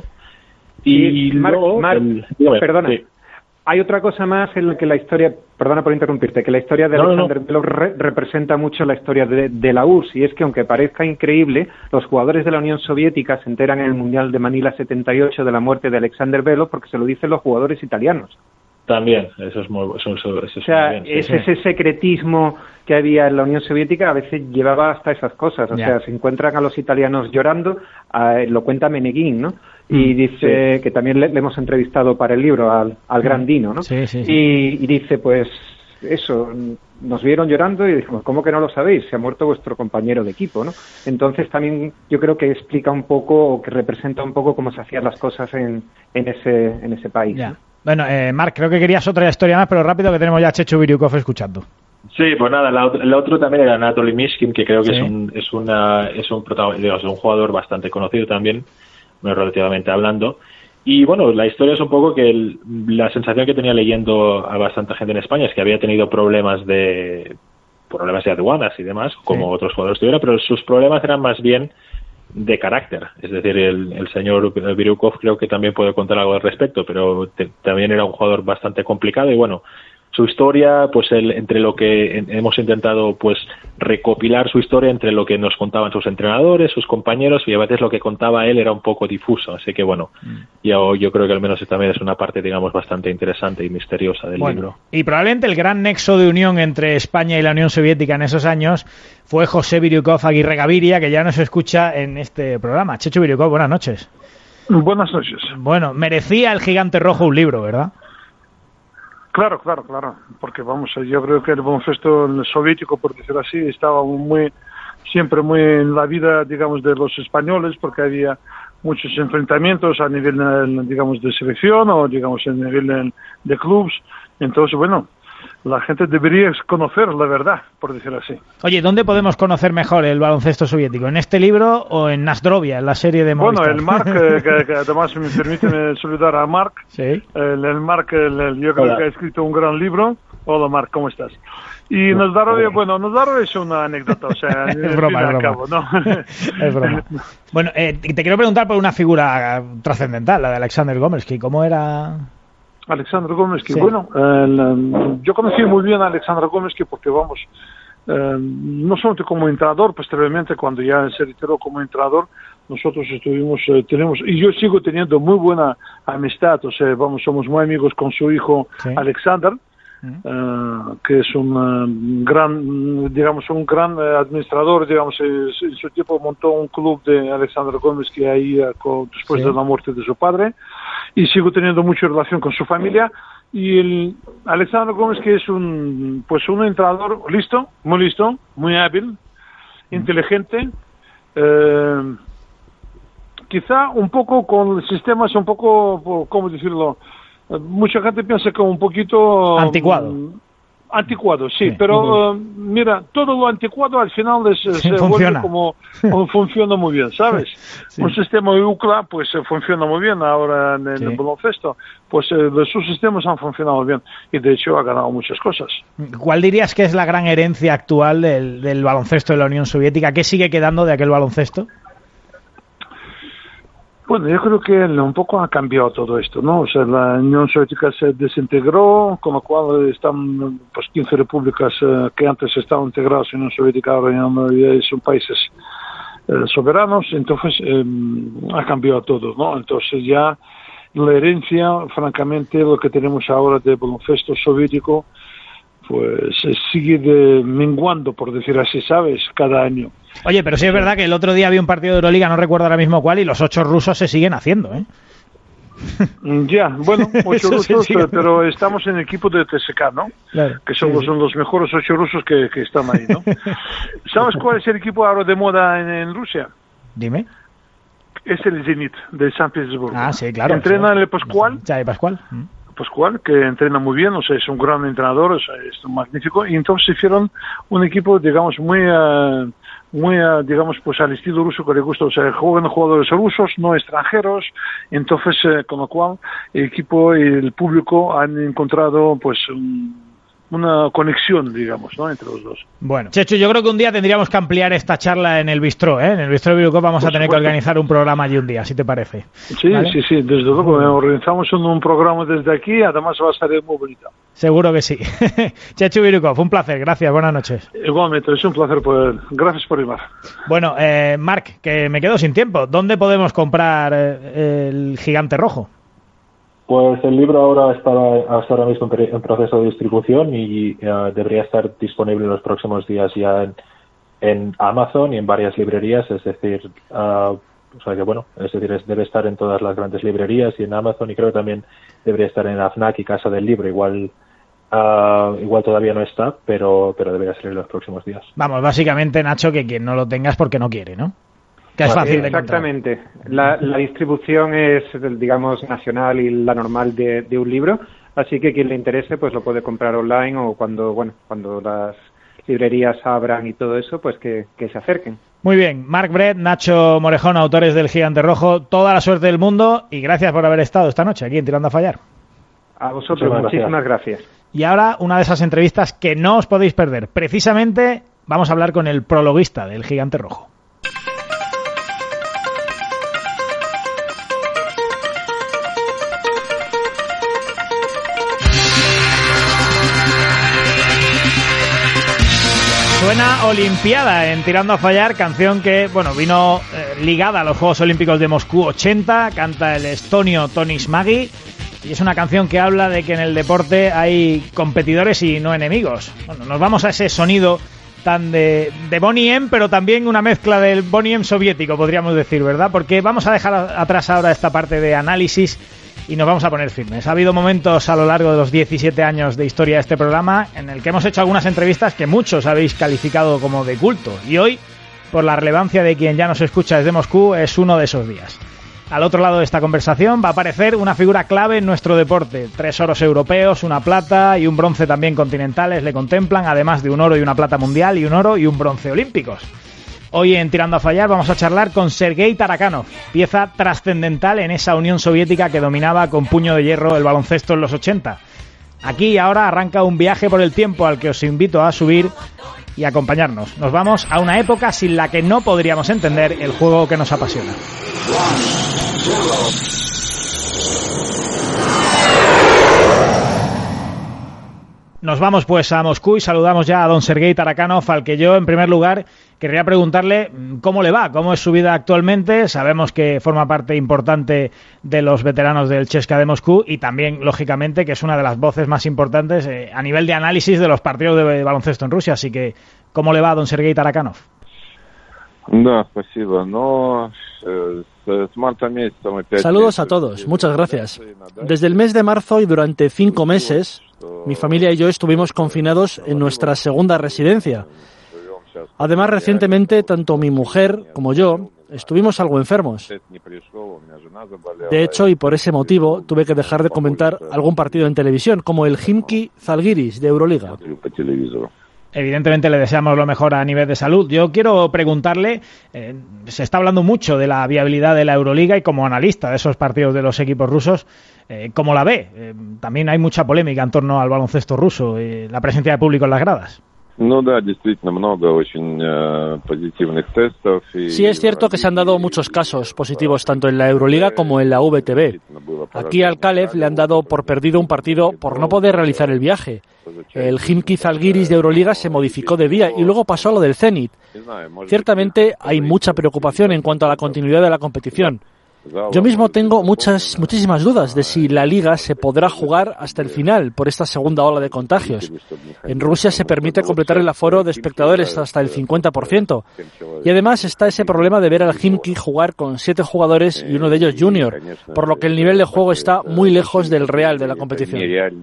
Y, y Marc, luego... Marc, el, dígame, perdona, sí. hay otra cosa más en la que la historia, perdona por interrumpirte, que la historia de no, Alexander Belov no. re- representa mucho la historia de, de la U R S S, y es que aunque parezca increíble, los jugadores de la Unión Soviética se enteran en el Mundial de Manila setenta y ocho de la muerte de Alexander Belov porque se lo dicen los jugadores italianos. También, eso es muy, eso, eso, eso o sea, es muy es bien, sí. ese secretismo que había en la Unión Soviética, a veces llevaba hasta esas cosas. O yeah. sea, se encuentran a los italianos llorando, eh, lo cuenta Meneghín, ¿no? Mm, y dice, sí. que también le, le hemos entrevistado para el libro al, al gran Dino, ¿no? Sí, sí, sí. Y, y dice, pues, eso, nos vieron llorando y dijimos, ¿cómo que no lo sabéis? Se ha muerto vuestro compañero de equipo, ¿no? Entonces también yo creo que explica un poco, o que representa un poco cómo se hacían las cosas en, en, ese, en ese país, yeah. ¿no? Bueno, eh, Marc, creo que querías otra historia más, pero rápido, que tenemos ya a Chechu Biriukov escuchando. Sí, pues nada, la, el otro también era Anatoly Mishkin, que creo que sí. es un es una es un digamos, un jugador bastante conocido también, bueno, relativamente hablando. Y bueno, la historia es un poco que el, la sensación que tenía leyendo a bastante gente en España es que había tenido problemas de problemas de aduanas y demás, como sí. otros jugadores tuvieron, pero sus problemas eran más bien de carácter, es decir, el, el señor Biriukov creo que también puede contar algo al respecto, pero te, también era un jugador bastante complicado y bueno, su historia, pues el, entre lo que hemos intentado pues recopilar su historia entre lo que nos contaban sus entrenadores, sus compañeros, y a veces lo que contaba él era un poco difuso, así que bueno, mm. yo, yo creo que al menos también es una parte, digamos, bastante interesante y misteriosa del bueno, libro. Y probablemente el gran nexo de unión entre España y la Unión Soviética en esos años fue José Biriukov Aguirre Gaviria, que ya nos escucha en este programa. Chechu Biriukov, buenas noches. Buenas noches. Bueno, merecía el Gigante Rojo un libro, ¿verdad? Claro, claro, claro, porque vamos, yo creo que el baloncesto soviético, por decirlo así, estaba muy, siempre muy en la vida, digamos, de los españoles, porque había muchos enfrentamientos a nivel, digamos, de selección o, digamos, a nivel de, de clubs. Entonces, bueno, la gente debería conocer la verdad, por decirlo así. Oye, ¿dónde podemos conocer mejor el baloncesto soviético? ¿En este libro o en Nasdrovia, en la serie de Movistar? Bueno, el Marc, eh, que, que además me permiten saludar a Marc. Sí. El, el Marc, el, el, yo creo Hola. que ha escrito un gran libro. Hola, Marc, ¿cómo estás? Y Nasdrovia, bueno, Nasdrovia es una anécdota, o sea, es broma, es broma. Cabo, ¿no? Es broma. Bueno, eh, te quiero preguntar por una figura trascendental, la de Alexander Gomersky. ¿Cómo era...? Alexander Gomersky, sí. bueno, eh, yo conocí muy bien a Alexander Gomersky porque, vamos, eh, no solamente como entrenador, posteriormente cuando ya se retiró como entrenador, nosotros estuvimos, eh, tenemos, y yo sigo teniendo muy buena amistad, o sea, vamos, somos muy amigos con su hijo sí. Alexander, Uh, que es un uh, gran, digamos, un gran uh, administrador, digamos, en su tiempo montó un club de Alexander Gomersky ahí uh, con, después sí. de la muerte de su padre, y sigo teniendo mucha relación con su familia. Y el Alexander Gomersky es un, pues un entrenador listo, muy listo, muy hábil, mm. inteligente, uh, quizá un poco con sistemas un poco, ¿cómo decirlo? Mucha gente piensa que un poquito... Anticuado. Um, anticuado, sí, sí. pero uh, mira, todo lo anticuado al final es, sí, se funciona. vuelve como, como funciona muy bien, ¿sabes? Sí. Un sistema U C L A pues funciona muy bien ahora en el sí. baloncesto, pues eh, sus sistemas han funcionado bien y de hecho ha ganado muchas cosas. ¿Cuál dirías que es la gran herencia actual del, del baloncesto de la Unión Soviética? ¿Qué sigue quedando de aquel baloncesto? Bueno, yo creo que un poco ha cambiado todo esto, ¿no? O sea, la Unión Soviética se desintegró, con lo cual están pues quince repúblicas eh, que antes estaban integradas en la Unión Soviética, ahora ya son países eh, soberanos, entonces eh, ha cambiado todo, ¿no? Entonces ya la herencia, francamente, lo que tenemos ahora de baloncesto soviético, pues sigue de, menguando, por decir así, ¿sabes? Cada año. Oye, pero sí es verdad que el otro día había un partido de Euroliga, no recuerdo ahora mismo cuál, y los ocho rusos se siguen haciendo, ¿eh? Ya, bueno, ocho rusos, pero estamos en el equipo de T S K, ¿no? Claro, que somos sí, sí. los mejores ocho rusos que, que están ahí, ¿no? ¿Sabes cuál es el equipo ahora de moda en, en Rusia? Dime. Es el Zenit de San Petersburgo. Ah, sí, claro. Entrena sí. el Pascual. Ya, el Pascual. Mm. Pascual, que entrena muy bien, o sea, es un gran entrenador, o sea, es magnífico, y entonces hicieron un equipo, digamos, muy, uh, muy, uh, digamos, pues al estilo ruso que le gusta, o sea, juegan jugadores rusos, no extranjeros, entonces, uh, con lo cual, el equipo y el público han encontrado, pues, un, una conexión, digamos, ¿no?, entre los dos. Bueno, Chechu, yo creo que un día tendríamos que ampliar esta charla en el Bistró, ¿eh? En el Bistró de Birucop vamos Por a tener supuesto. que organizar un programa allí un día, si te parece. Sí, ¿vale? sí, sí, desde luego, organizamos un, un programa desde aquí, además va a salir muy bonito. Seguro que sí. Chechu Birucop, un placer, gracias, buenas noches. Igualmente, es un placer poder, gracias por llamar. Bueno, eh, Marc, que me quedo sin tiempo, ¿dónde podemos comprar eh, el Gigante Rojo? Pues el libro ahora está hasta ahora mismo en proceso de distribución y uh, debería estar disponible en los próximos días ya en, en Amazon y en varias librerías, es decir, uh, o sea que bueno, es decir, es, debe estar en todas las grandes librerías y en Amazon, y creo que también debería estar en AFNAC y Casa del Libro, igual uh, igual todavía no está, pero pero debería salir en los próximos días. Vamos, básicamente, Nacho, que quien no lo tenga es porque no quiere, ¿no? Que es fácil de Exactamente. La, la distribución es, digamos, nacional y la normal de, de un libro, así que quien le interese pues lo puede comprar online o cuando, bueno, cuando las librerías abran y todo eso, pues que, que se acerquen. Muy bien, Marc Brett, Nacho Morejón, autores del Gigante Rojo, toda la suerte del mundo y gracias por haber estado esta noche aquí en Tirando a Fallar. A vosotros, muchísimas, muchísimas gracias. gracias. Y ahora una de esas entrevistas que no os podéis perder. Precisamente vamos a hablar con el prologuista del Gigante Rojo. Suena Olimpiada en Tirando a Fallar, canción que, bueno, vino eh, ligada a los Juegos Olímpicos de Moscú ochenta, canta el estonio Toni Smagi, y es una canción que habla de que en el deporte hay competidores y no enemigos. Bueno, nos vamos a ese sonido tan de, de Boney M, pero también una mezcla del Boney M soviético, podríamos decir, ¿verdad? Porque vamos a dejar atrás ahora esta parte de análisis y nos vamos a poner firmes. Ha habido momentos a lo largo de los diecisiete años de historia de este programa en el que hemos hecho algunas entrevistas que muchos habéis calificado como de culto, y hoy, por la relevancia de quien ya nos escucha desde Moscú, es uno de esos días. Al otro lado de esta conversación va a aparecer una figura clave en nuestro deporte. Tres oros europeos, una plata y un bronce también continentales le contemplan, además de un oro y una plata mundial y un oro y un bronce olímpicos. Hoy en Tirando a Fallar vamos a charlar con Sergei Tarakanov, pieza trascendental en esa Unión Soviética que dominaba con puño de hierro el baloncesto en los ochenta. Aquí y ahora arranca un viaje por el tiempo al que os invito a subir y acompañarnos. Nos vamos a una época sin la que no podríamos entender el juego que nos apasiona. Nos vamos pues a Moscú y saludamos ya a don Sergei Tarakanov, al que yo en primer lugar querría preguntarle cómo le va, cómo es su vida actualmente. Sabemos que forma parte importante de los veteranos del CSKA de Moscú y también, lógicamente, que es una de las voces más importantes eh, a nivel de análisis de los partidos de baloncesto en Rusia. Así que, ¿cómo le va a don Sergei Tarakanov? Saludos a todos, muchas gracias. Desde el mes de marzo y durante cinco meses, mi familia y yo estuvimos confinados en nuestra segunda residencia. Además, recientemente, tanto mi mujer como yo estuvimos algo enfermos. De hecho, y por ese motivo, tuve que dejar de comentar algún partido en televisión, como el Khimki Zalgiris de Euroliga. Evidentemente le deseamos lo mejor a nivel de salud. Yo quiero preguntarle, eh, se está hablando mucho de la viabilidad de la Euroliga y como analista de esos partidos de los equipos rusos, eh, ¿cómo la ve? Eh, también hay mucha polémica en torno al baloncesto ruso, eh, la presencia de público en las gradas. Sí, es cierto que se han dado muchos casos positivos tanto en la Euroliga como en la V T B. Aquí al Kalev le han dado por perdido un partido por no poder realizar el viaje. El Khimki Zalgiris de Euroliga se modificó de día y luego pasó a lo del Zenit. Ciertamente hay mucha preocupación en cuanto a la continuidad de la competición. Yo mismo tengo muchas, muchísimas dudas de si la liga se podrá jugar hasta el final por esta segunda ola de contagios. En Rusia se permite completar el aforo de espectadores hasta el cincuenta por ciento. Y además está ese problema de ver al Khimki jugar con siete jugadores y uno de ellos junior, por lo que el nivel de juego está muy lejos del real de la competición.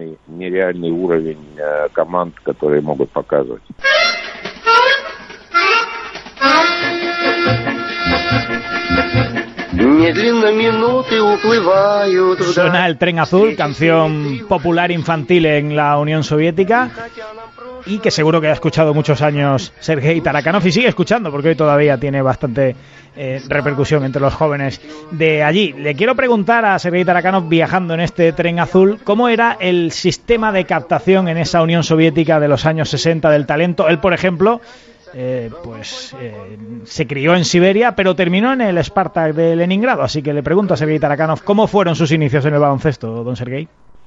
Suena El Tren Azul, canción popular infantil en la Unión Soviética y que seguro que ha escuchado muchos años Sergei Tarakanov y sigue escuchando porque hoy todavía tiene bastante eh, repercusión entre los jóvenes de allí. Le quiero preguntar a Sergei Tarakanov, viajando en este Tren Azul, ¿cómo era el sistema de captación en esa Unión Soviética de los años sesenta del talento? Él, por ejemplo, Eh, pues eh, se crió en Siberia, pero terminó en el Spartak de Leningrado. Así que le pregunto a Sergei Tarakanov, ¿cómo fueron sus inicios en el baloncesto, don Sergei?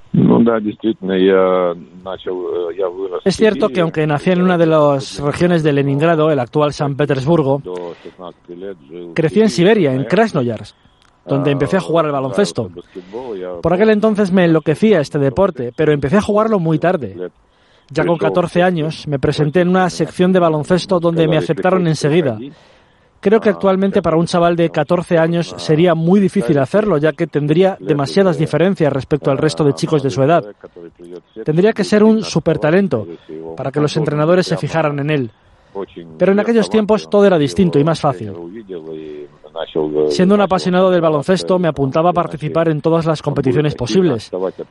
Es cierto que aunque nací en una de las regiones de Leningrado, el actual San Petersburgo, crecí en Siberia, en Krasnoyarsk, donde empecé a jugar al baloncesto. Por aquel entonces me enloquecía este deporte, pero empecé a jugarlo muy tarde. Ya con catorce años me presenté en una sección de baloncesto donde me aceptaron enseguida. Creo que actualmente para un chaval de catorce años sería muy difícil hacerlo, ya que tendría demasiadas diferencias respecto al resto de chicos de su edad. Tendría que ser un supertalento para que los entrenadores se fijaran en él. Pero en aquellos tiempos todo era distinto y más fácil. Siendo un apasionado del baloncesto, me apuntaba a participar en todas las competiciones posibles.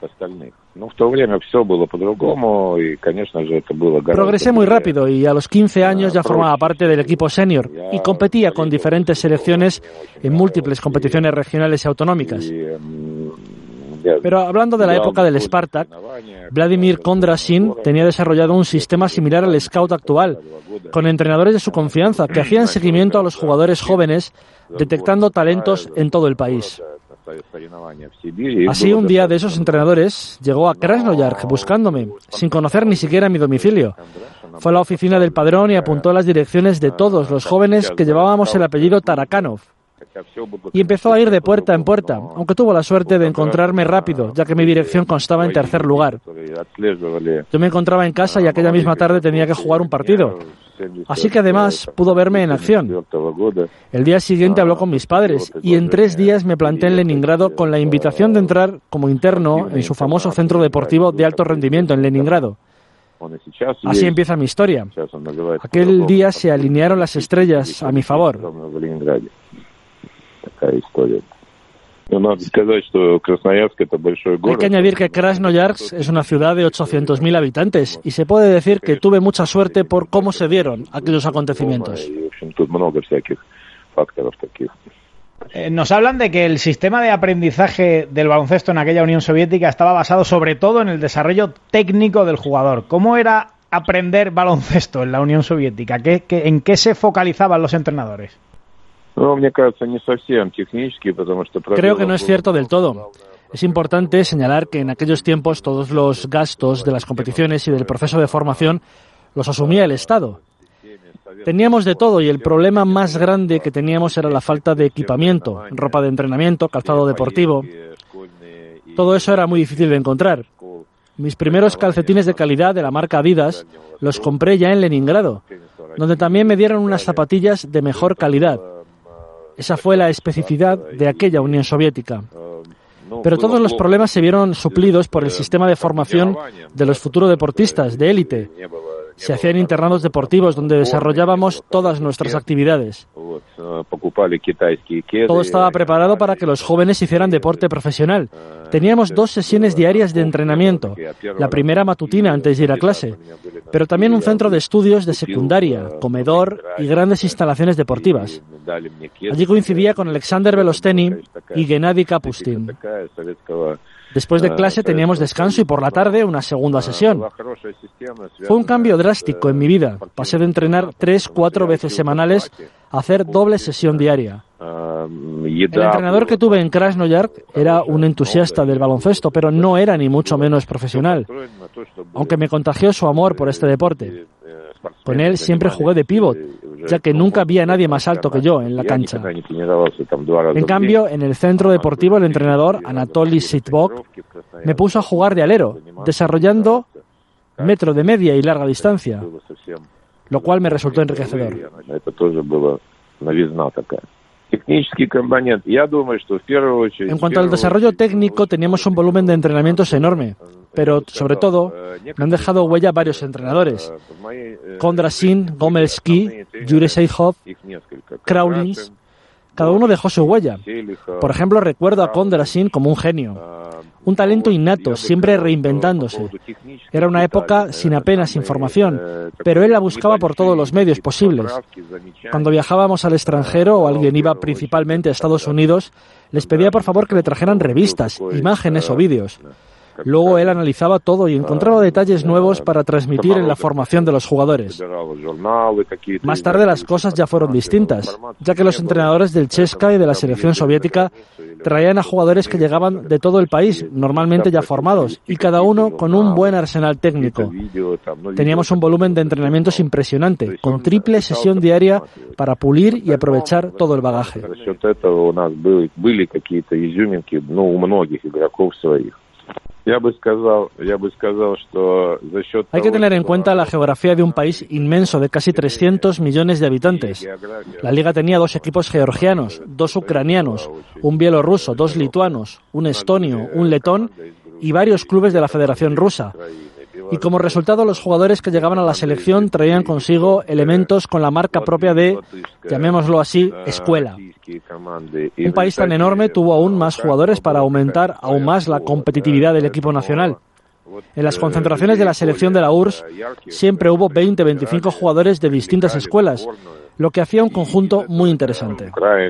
Progresé muy rápido y a los quince años ya formaba parte del equipo senior y competía con diferentes selecciones en múltiples competiciones regionales y autonómicas. Pero hablando de la época del Spartak, Vladimir Kondrasin tenía desarrollado un sistema similar al scout actual, con entrenadores de su confianza que hacían seguimiento a los jugadores jóvenes, detectando talentos en todo el país. Así, un día de esos entrenadores llegó a Krasnoyarsk buscándome, sin conocer ni siquiera mi domicilio. Fue a la oficina del padrón y apuntó las direcciones de todos los jóvenes que llevábamos el apellido Tarakanov. Y empezó a ir de puerta en puerta, aunque tuvo la suerte de encontrarme rápido, ya que mi dirección constaba en tercer lugar. Yo me encontraba en casa y aquella misma tarde tenía que jugar un partido. Así que además pudo verme en acción. El día siguiente habló con mis padres y en tres días me planté en Leningrado con la invitación de entrar como interno en su famoso centro deportivo de alto rendimiento en Leningrado. Así empieza mi historia. Aquel día se alinearon las estrellas a mi favor. Hay que añadir que Krasnoyarsk es una ciudad de ochocientos mil habitantes y se puede decir que tuve mucha suerte por cómo se dieron aquellos acontecimientos. Eh, nos hablan de que el sistema de aprendizaje del baloncesto en aquella Unión Soviética estaba basado sobre todo en el desarrollo técnico del jugador. ¿Cómo era aprender baloncesto en la Unión Soviética? ¿Qué, qué, ¿En qué se focalizaban los entrenadores? Creo que no es cierto del todo. Es importante señalar que en aquellos tiempos todos los gastos de las competiciones y del proceso de formación los asumía el Estado. Teníamos de todo y el problema más grande que teníamos era la falta de equipamiento, ropa de entrenamiento, calzado deportivo. Todo eso era muy difícil de encontrar. Mis primeros calcetines de calidad de la marca Adidas los compré ya en Leningrado, donde también me dieron unas zapatillas de mejor calidad. Esa fue la especificidad de aquella Unión Soviética. Pero todos los problemas se vieron suplidos por el sistema de formación de los futuros deportistas de élite. Se hacían internados deportivos donde desarrollábamos todas nuestras actividades. Todo estaba preparado para que los jóvenes hicieran deporte profesional. Teníamos dos sesiones diarias de entrenamiento, la primera matutina antes de ir a clase, pero también un centro de estudios de secundaria, comedor y grandes instalaciones deportivas. Allí coincidía con Alexander Belosteny y Gennady Kapustin. Después de clase teníamos descanso y por la tarde una segunda sesión. Fue un cambio drástico en mi vida. Pasé de entrenar tres, cuatro veces semanales a hacer doble sesión diaria. El entrenador que tuve en Krasnoyarsk era un entusiasta del baloncesto, pero no era ni mucho menos profesional, aunque me contagió su amor por este deporte. Con él siempre jugué de pívot, ya que nunca había a nadie más alto que yo en la cancha. En cambio, en el centro deportivo, el entrenador, Anatoly Sitvok, me puso a jugar de alero, desarrollando metro de media y larga distancia, lo cual me resultó enriquecedor. En cuanto al desarrollo técnico, teníamos un volumen de entrenamientos enorme, pero sobre todo me han dejado huella varios entrenadores: Kondrasin, Gomelsky, Yuri Seijov, Kraulins. Cada uno dejó su huella. Por ejemplo, recuerdo a Kondrasin como un genio, un talento innato, siempre reinventándose. Era una época sin apenas información, pero él la buscaba por todos los medios posibles. Cuando viajábamos al extranjero o alguien iba principalmente a Estados Unidos, les pedía por favor que le trajeran revistas, imágenes o vídeos. Luego él analizaba todo y encontraba detalles nuevos para transmitir en la formación de los jugadores. Más tarde las cosas ya fueron distintas, ya que los entrenadores del CSKA y de la selección soviética traían a jugadores que llegaban de todo el país, normalmente ya formados, y cada uno con un buen arsenal técnico. Teníamos un volumen de entrenamientos impresionante, con triple sesión diaria para pulir y aprovechar todo el bagaje. Hay que tener en cuenta la geografía de un país inmenso de casi trescientos millones de habitantes. La liga tenía dos equipos georgianos, dos ucranianos, un bielorruso, dos lituanos, un estonio, un letón y varios clubes de la Federación Rusa. Y como resultado, los jugadores que llegaban a la selección traían consigo elementos con la marca propia de, llamémoslo así, escuela. Un país tan enorme tuvo aún más jugadores para aumentar aún más la competitividad del equipo nacional. En las concentraciones de la selección de la U R S S siempre hubo veinte a veinticinco jugadores de distintas escuelas, lo que hacía un conjunto muy interesante.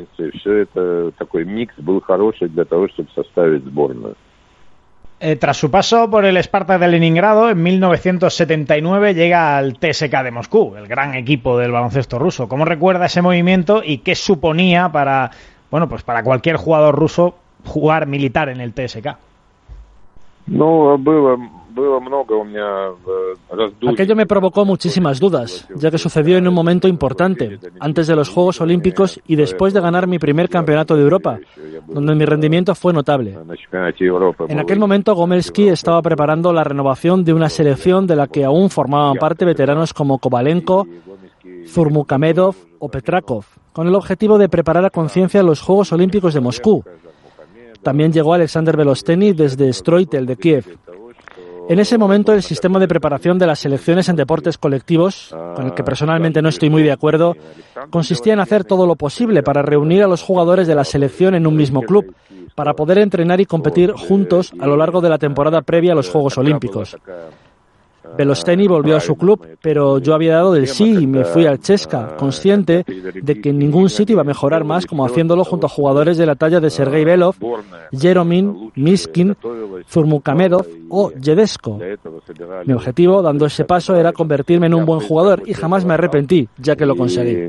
Eh, tras su paso por el Spartak de Leningrado, en mil novecientos setenta y nueve llega al T S K de Moscú, el gran equipo del baloncesto ruso. ¿Cómo recuerda ese movimiento y qué suponía para, bueno, pues para cualquier jugador ruso jugar militar en el T S K? No, было, было много у меня раздумий. Aquello me provocó muchísimas dudas, ya que sucedió en un momento importante, antes de los Juegos Olímpicos y después de ganar mi primer campeonato de Europa, donde mi rendimiento fue notable. En aquel momento Gomelsky estaba preparando la renovación de una selección de la que aún formaban parte veteranos como Kovalenko, Zurmukamedov o Petrakov, con el objetivo de preparar a conciencia los Juegos Olímpicos de Moscú. También llegó Alexander Belosteny desde Stroitel de Kiev. En ese momento, el sistema de preparación de las selecciones en deportes colectivos, con el que personalmente no estoy muy de acuerdo, consistía en hacer todo lo posible para reunir a los jugadores de la selección en un mismo club, para poder entrenar y competir juntos a lo largo de la temporada previa a los Juegos Olímpicos. Belosteny volvió a su club, pero yo había dado del sí y me fui al CSKA, consciente de que en ningún sitio iba a mejorar más como haciéndolo junto a jugadores de la talla de Sergei Belov, Yeromin, Miskin, Zurmukamedov o Yedesko. Mi objetivo, dando ese paso, era convertirme en un buen jugador y jamás me arrepentí, ya que lo conseguí.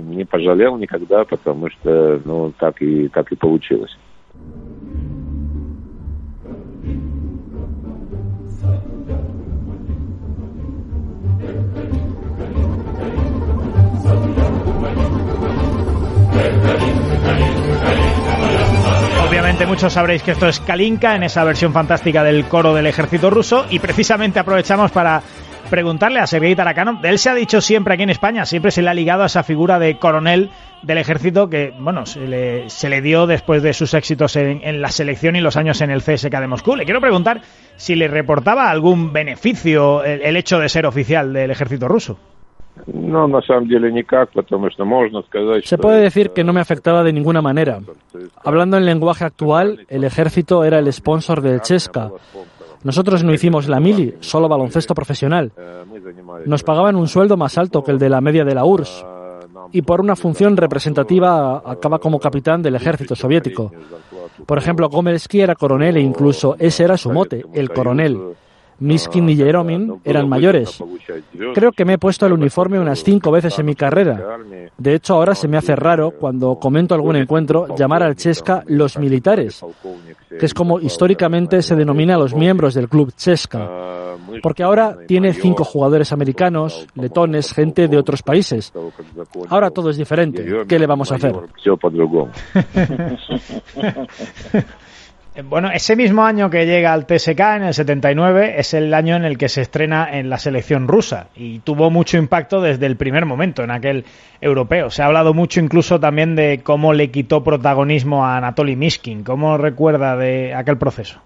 Obviamente muchos sabréis que esto es Kalinka en esa versión fantástica del coro del ejército ruso, y precisamente aprovechamos para preguntarle a Sergei Tarakanov. De él se ha dicho siempre aquí en España, siempre se le ha ligado a esa figura de coronel del ejército que, bueno, se le, se le dio después de sus éxitos en, en la selección y los años en el C S K A de Moscú. Le quiero preguntar si le reportaba algún beneficio el, el hecho de ser oficial del ejército ruso. Se puede decir que no me afectaba de ninguna manera. Hablando en lenguaje actual, el ejército era el sponsor del CSKA. Nosotros no hicimos la mili, solo baloncesto profesional. Nos pagaban un sueldo más alto que el de la media de la U R S S y por una función representativa acaba como capitán del ejército soviético. Por ejemplo, Gomelsky era coronel e incluso ese era su mote, el coronel. Miskin y Yeromin eran mayores. Creo que me he puesto el uniforme unas cinco veces en mi carrera. De hecho, ahora se me hace raro, cuando comento algún encuentro, llamar al CSKA los militares, que es como históricamente se denomina a los miembros del club CSKA, porque ahora tiene cinco jugadores americanos, letones, gente de otros países. Ahora todo es diferente. ¿Qué le vamos a hacer? Bueno, ese mismo año que llega al T S K A, en el setenta y nueve, es el año en el que se estrena en la selección rusa y tuvo mucho impacto desde el primer momento en aquel europeo. Se ha hablado mucho incluso también de cómo le quitó protagonismo a Anatoly Miskin. ¿Cómo recuerda de aquel proceso?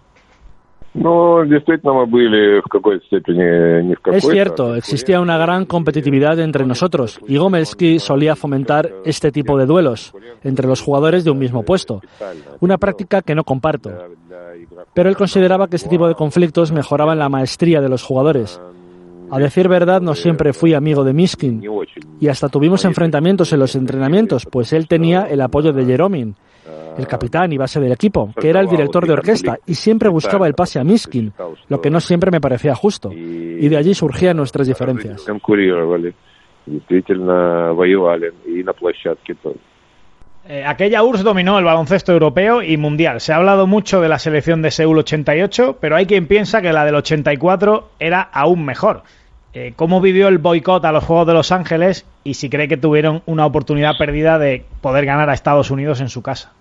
Es cierto, existía una gran competitividad entre nosotros y Gomelsky solía fomentar este tipo de duelos entre los jugadores de un mismo puesto, una práctica que no comparto. Pero él consideraba que este tipo de conflictos mejoraban la maestría de los jugadores. A decir verdad, no siempre fui amigo de Miskin y hasta tuvimos enfrentamientos en los entrenamientos, pues él tenía el apoyo de Yeromin, el capitán y base del equipo, que era el director de orquesta, y siempre buscaba el pase a Miskin, lo que no siempre me parecía justo, y de allí surgían nuestras diferencias. Eh, aquella U R S S dominó el baloncesto europeo y mundial. Se ha hablado mucho de la selección de Seúl ochenta y ocho, pero hay quien piensa que la del ochenta y cuatro era aún mejor. Eh, ¿Cómo vivió el boicot a los Juegos de Los Ángeles y si cree que tuvieron una oportunidad perdida de poder ganar a Estados Unidos en su casa?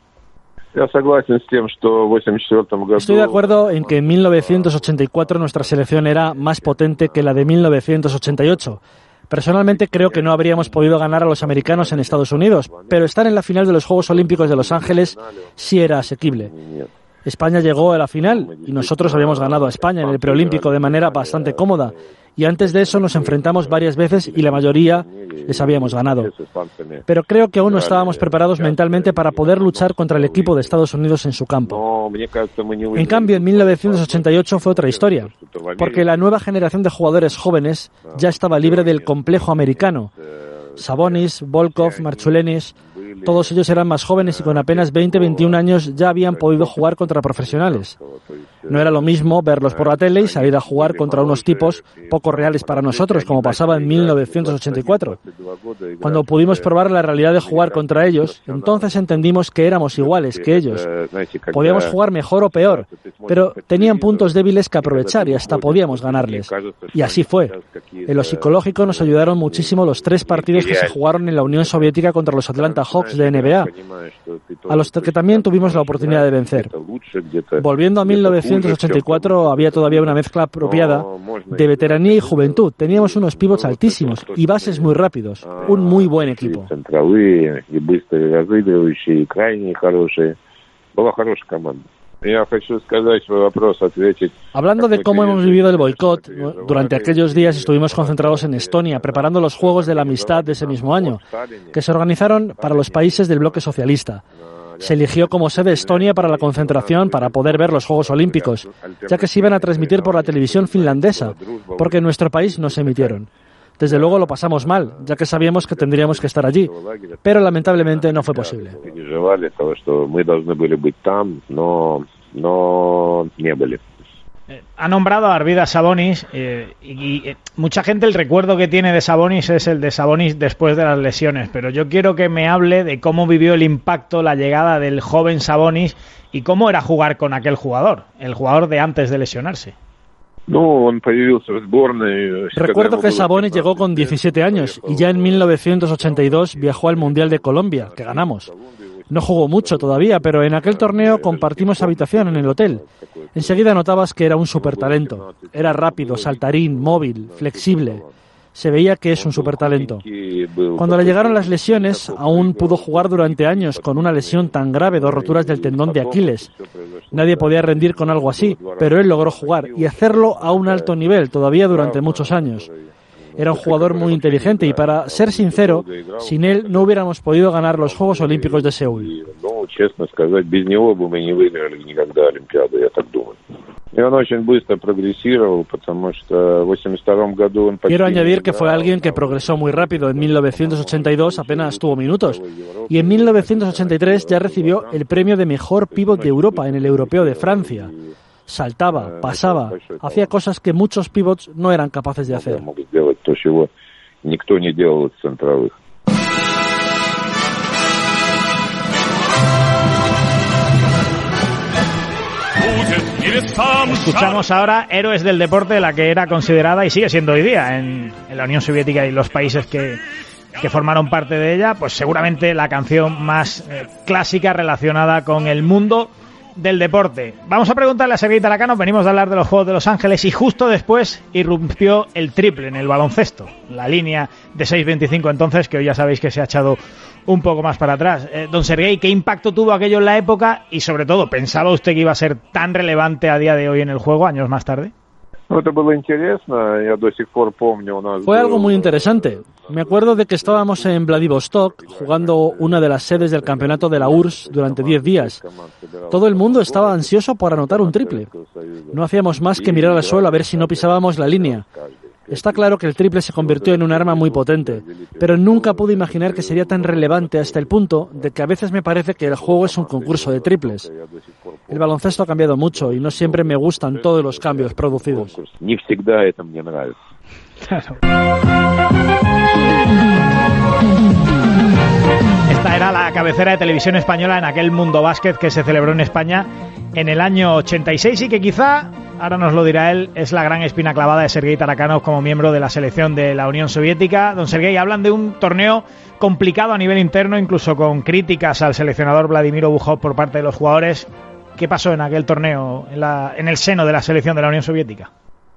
Estoy de acuerdo en que en mil novecientos ochenta y cuatro nuestra selección era más potente que la de mil novecientos ochenta y ocho. Personalmente creo que no habríamos podido ganar a los americanos en Estados Unidos, pero estar en la final de los Juegos Olímpicos de Los Ángeles sí era asequible. España llegó a la final y nosotros habíamos ganado a España en el preolímpico de manera bastante cómoda. Y antes de eso nos enfrentamos varias veces y la mayoría les habíamos ganado. Pero creo que aún no estábamos preparados mentalmente para poder luchar contra el equipo de Estados Unidos en su campo. En cambio, en mil novecientos ochenta y ocho fue otra historia, porque la nueva generación de jugadores jóvenes ya estaba libre del complejo americano. Sabonis, Volkov, Marchulenis, todos ellos eran más jóvenes y con apenas veinte a veintiún años ya habían podido jugar contra profesionales. No era lo mismo verlos por la tele y salir a jugar contra unos tipos poco reales para nosotros, como pasaba en mil novecientos ochenta y cuatro. Cuando pudimos probar la realidad de jugar contra ellos, entonces entendimos que éramos iguales que ellos. Podíamos jugar mejor o peor, pero tenían puntos débiles que aprovechar y hasta podíamos ganarles. Y así fue. En lo psicológico nos ayudaron muchísimo los tres partidos que se jugaron en la Unión Soviética contra los Atlanta Hawks pivots de N B A, a los que también tuvimos la oportunidad de vencer. Volviendo a mil novecientos ochenta y cuatro, había todavía una mezcla apropiada de veteranía y juventud. Teníamos unos pivots altísimos y bases muy rápidos. Un muy buen equipo. Hablando de cómo hemos vivido el boicot, durante aquellos días estuvimos concentrados en Estonia, preparando los Juegos de la Amistad de ese mismo año, que se organizaron para los países del bloque socialista. Se eligió como sede Estonia para la concentración para poder ver los Juegos Olímpicos, ya que se iban a transmitir por la televisión finlandesa, porque en nuestro país no se emitieron. Desde luego lo pasamos mal, ya que sabíamos que tendríamos que estar allí, pero lamentablemente no fue posible. Ha nombrado a Arvydas Sabonis eh, y, y mucha gente el recuerdo que tiene de Sabonis es el de Sabonis después de las lesiones, pero yo quiero que me hable de cómo vivió el impacto, la llegada del joven Sabonis y cómo era jugar con aquel jugador, el jugador de antes de lesionarse. Recuerdo que Sabonis llegó con diecisiete años y ya en mil novecientos ochenta y dos viajó al Mundial de Colombia, que ganamos. No jugó mucho todavía, pero en aquel torneo compartimos habitación en el hotel. Enseguida notabas que era un supertalento. Era rápido, saltarín, móvil, flexible. Se veía que es un supertalento. Cuando le llegaron las lesiones, aún pudo jugar durante años con una lesión tan grave, dos roturas del tendón de Aquiles. Nadie podía rendir con algo así, pero él logró jugar y hacerlo a un alto nivel, todavía durante muchos años. Era un jugador muy inteligente y, para ser sincero, sin él no hubiéramos podido ganar los Juegos Olímpicos de Seúl. Quiero añadir que fue alguien que progresó muy rápido. En mil novecientos ochenta y dos apenas tuvo minutos y en mil novecientos ochenta y tres ya recibió el premio de mejor pívot de Europa en el Europeo de Francia. Saltaba, pasaba, hacía cosas que muchos pivots no eran capaces de hacer. Escuchamos ahora Héroes del Deporte, la que era considerada y sigue siendo hoy día en, en la Unión Soviética y los países que, que formaron parte de ella, pues seguramente la canción más eh, clásica relacionada con el mundo del deporte. Vamos a preguntarle a Sergei Tarakanov, venimos de hablar de los Juegos de Los Ángeles y justo después irrumpió el triple en el baloncesto, la línea de seis veinticinco entonces, que hoy ya sabéis que se ha echado un poco más para atrás. Eh, don Sergei, ¿qué impacto tuvo aquello en la época? Y sobre todo, ¿pensaba usted que iba a ser tan relevante a día de hoy en el juego, años más tarde? Fue algo muy interesante. Me acuerdo de que estábamos en Vladivostok jugando una de las sedes del campeonato de la U R S S durante diez días. Todo el mundo estaba ansioso por anotar un triple. No hacíamos más que mirar al suelo a ver si no pisábamos la línea. Está claro que el triple se convirtió en un arma muy potente, pero nunca pude imaginar que sería tan relevante hasta el punto de que a veces me parece que el juego es un concurso de triples. El baloncesto ha cambiado mucho y no siempre me gustan todos los cambios producidos. Esta era la cabecera de Televisión Española en aquel Mundo Básquet que se celebró en España en el año ochenta y seis y que quizá, ahora nos lo dirá él, es la gran espina clavada de Sergei Tarakanov como miembro de la selección de la Unión Soviética. Don Sergei, hablan de un torneo complicado a nivel interno, incluso con críticas al seleccionador Vladimir Obukhov por parte de los jugadores. ¿Qué pasó en aquel torneo, en, la, en el seno de la selección de la Unión Soviética?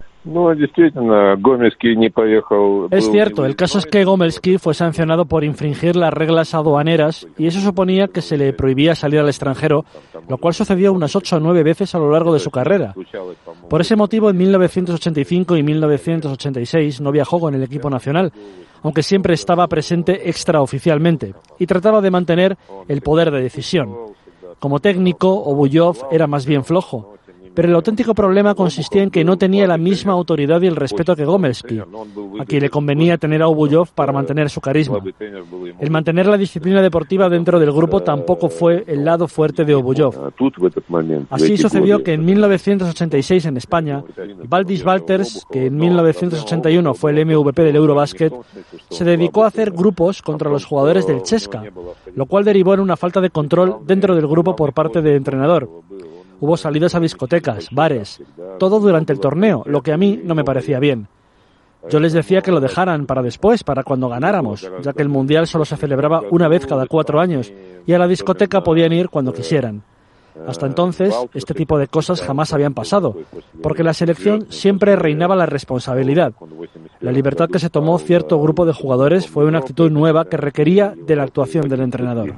Es cierto, el caso es que Gomelsky fue sancionado por infringir las reglas aduaneras y eso suponía que se le prohibía salir al extranjero, lo cual sucedió unas ocho o nueve veces a lo largo de su carrera. Por ese motivo, en mil novecientos ochenta y cinco y mil novecientos ochenta y seis no viajó con el equipo nacional, aunque siempre estaba presente extraoficialmente, y trataba de mantener el poder de decisión. Como técnico, Obuyov era más bien flojo, pero el auténtico problema consistía en que no tenía la misma autoridad y el respeto que Gomelsky, a quien le convenía tener a Obuyov para mantener su carisma. El mantener la disciplina deportiva dentro del grupo tampoco fue el lado fuerte de Obuyov. Así sucedió que en mil novecientos ochenta y seis en España, Valdis Valters, que en mil novecientos ochenta y uno fue el M V P del Eurobasket, se dedicó a hacer grupos contra los jugadores del Chesca, lo cual derivó en una falta de control dentro del grupo por parte del entrenador. Hubo salidas a discotecas, bares, todo durante el torneo, lo que a mí no me parecía bien. Yo les decía que lo dejaran para después, para cuando ganáramos, ya que el Mundial solo se celebraba una vez cada cuatro años y a la discoteca podían ir cuando quisieran. Hasta entonces, este tipo de cosas jamás habían pasado, porque la selección siempre reinaba la responsabilidad. La libertad que se tomó cierto grupo de jugadores fue una actitud nueva que requería de la actuación del entrenador.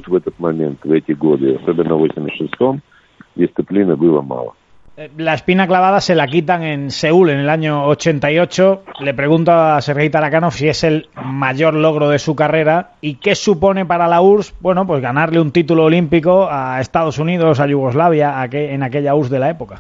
La espina clavada se la quitan en Seúl en el año ochenta y ocho. Le pregunto a Sergei Tarakanov si es el mayor logro de su carrera y qué supone para la U R S S, bueno, pues ganarle un título olímpico a Estados Unidos, a Yugoslavia, a que, en aquella U R S S de la época.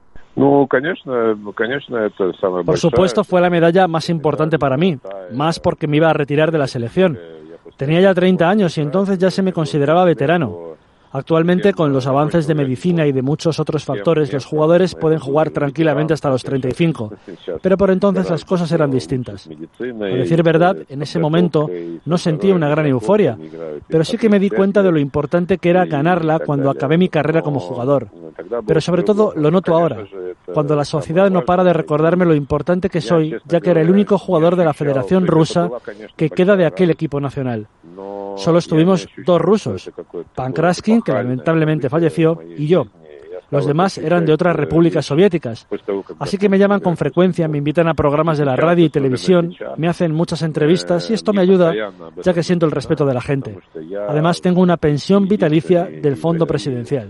Por supuesto, fue la medalla más importante para mí, más porque me iba a retirar de la selección. Tenía ya treinta años y entonces ya se me consideraba veterano. Actualmente, con los avances de medicina y de muchos otros factores, los jugadores pueden jugar tranquilamente hasta los treinta y cinco. Pero por entonces las cosas eran distintas. A decir verdad, en ese momento no sentía una gran euforia, pero sí que me di cuenta de lo importante que era ganarla cuando acabé mi carrera como jugador. Pero sobre todo lo noto ahora, cuando la sociedad no para de recordarme lo importante que soy, ya que era el único jugador de la Federación Rusa que queda de aquel equipo nacional. Solo estuvimos dos rusos, Pankraskin, que lamentablemente falleció, y yo. Los demás eran de otras repúblicas soviéticas. Así que me llaman con frecuencia, me invitan a programas de la radio y televisión, me hacen muchas entrevistas y esto me ayuda, ya que siento el respeto de la gente. Además, tengo una pensión vitalicia del Fondo Presidencial.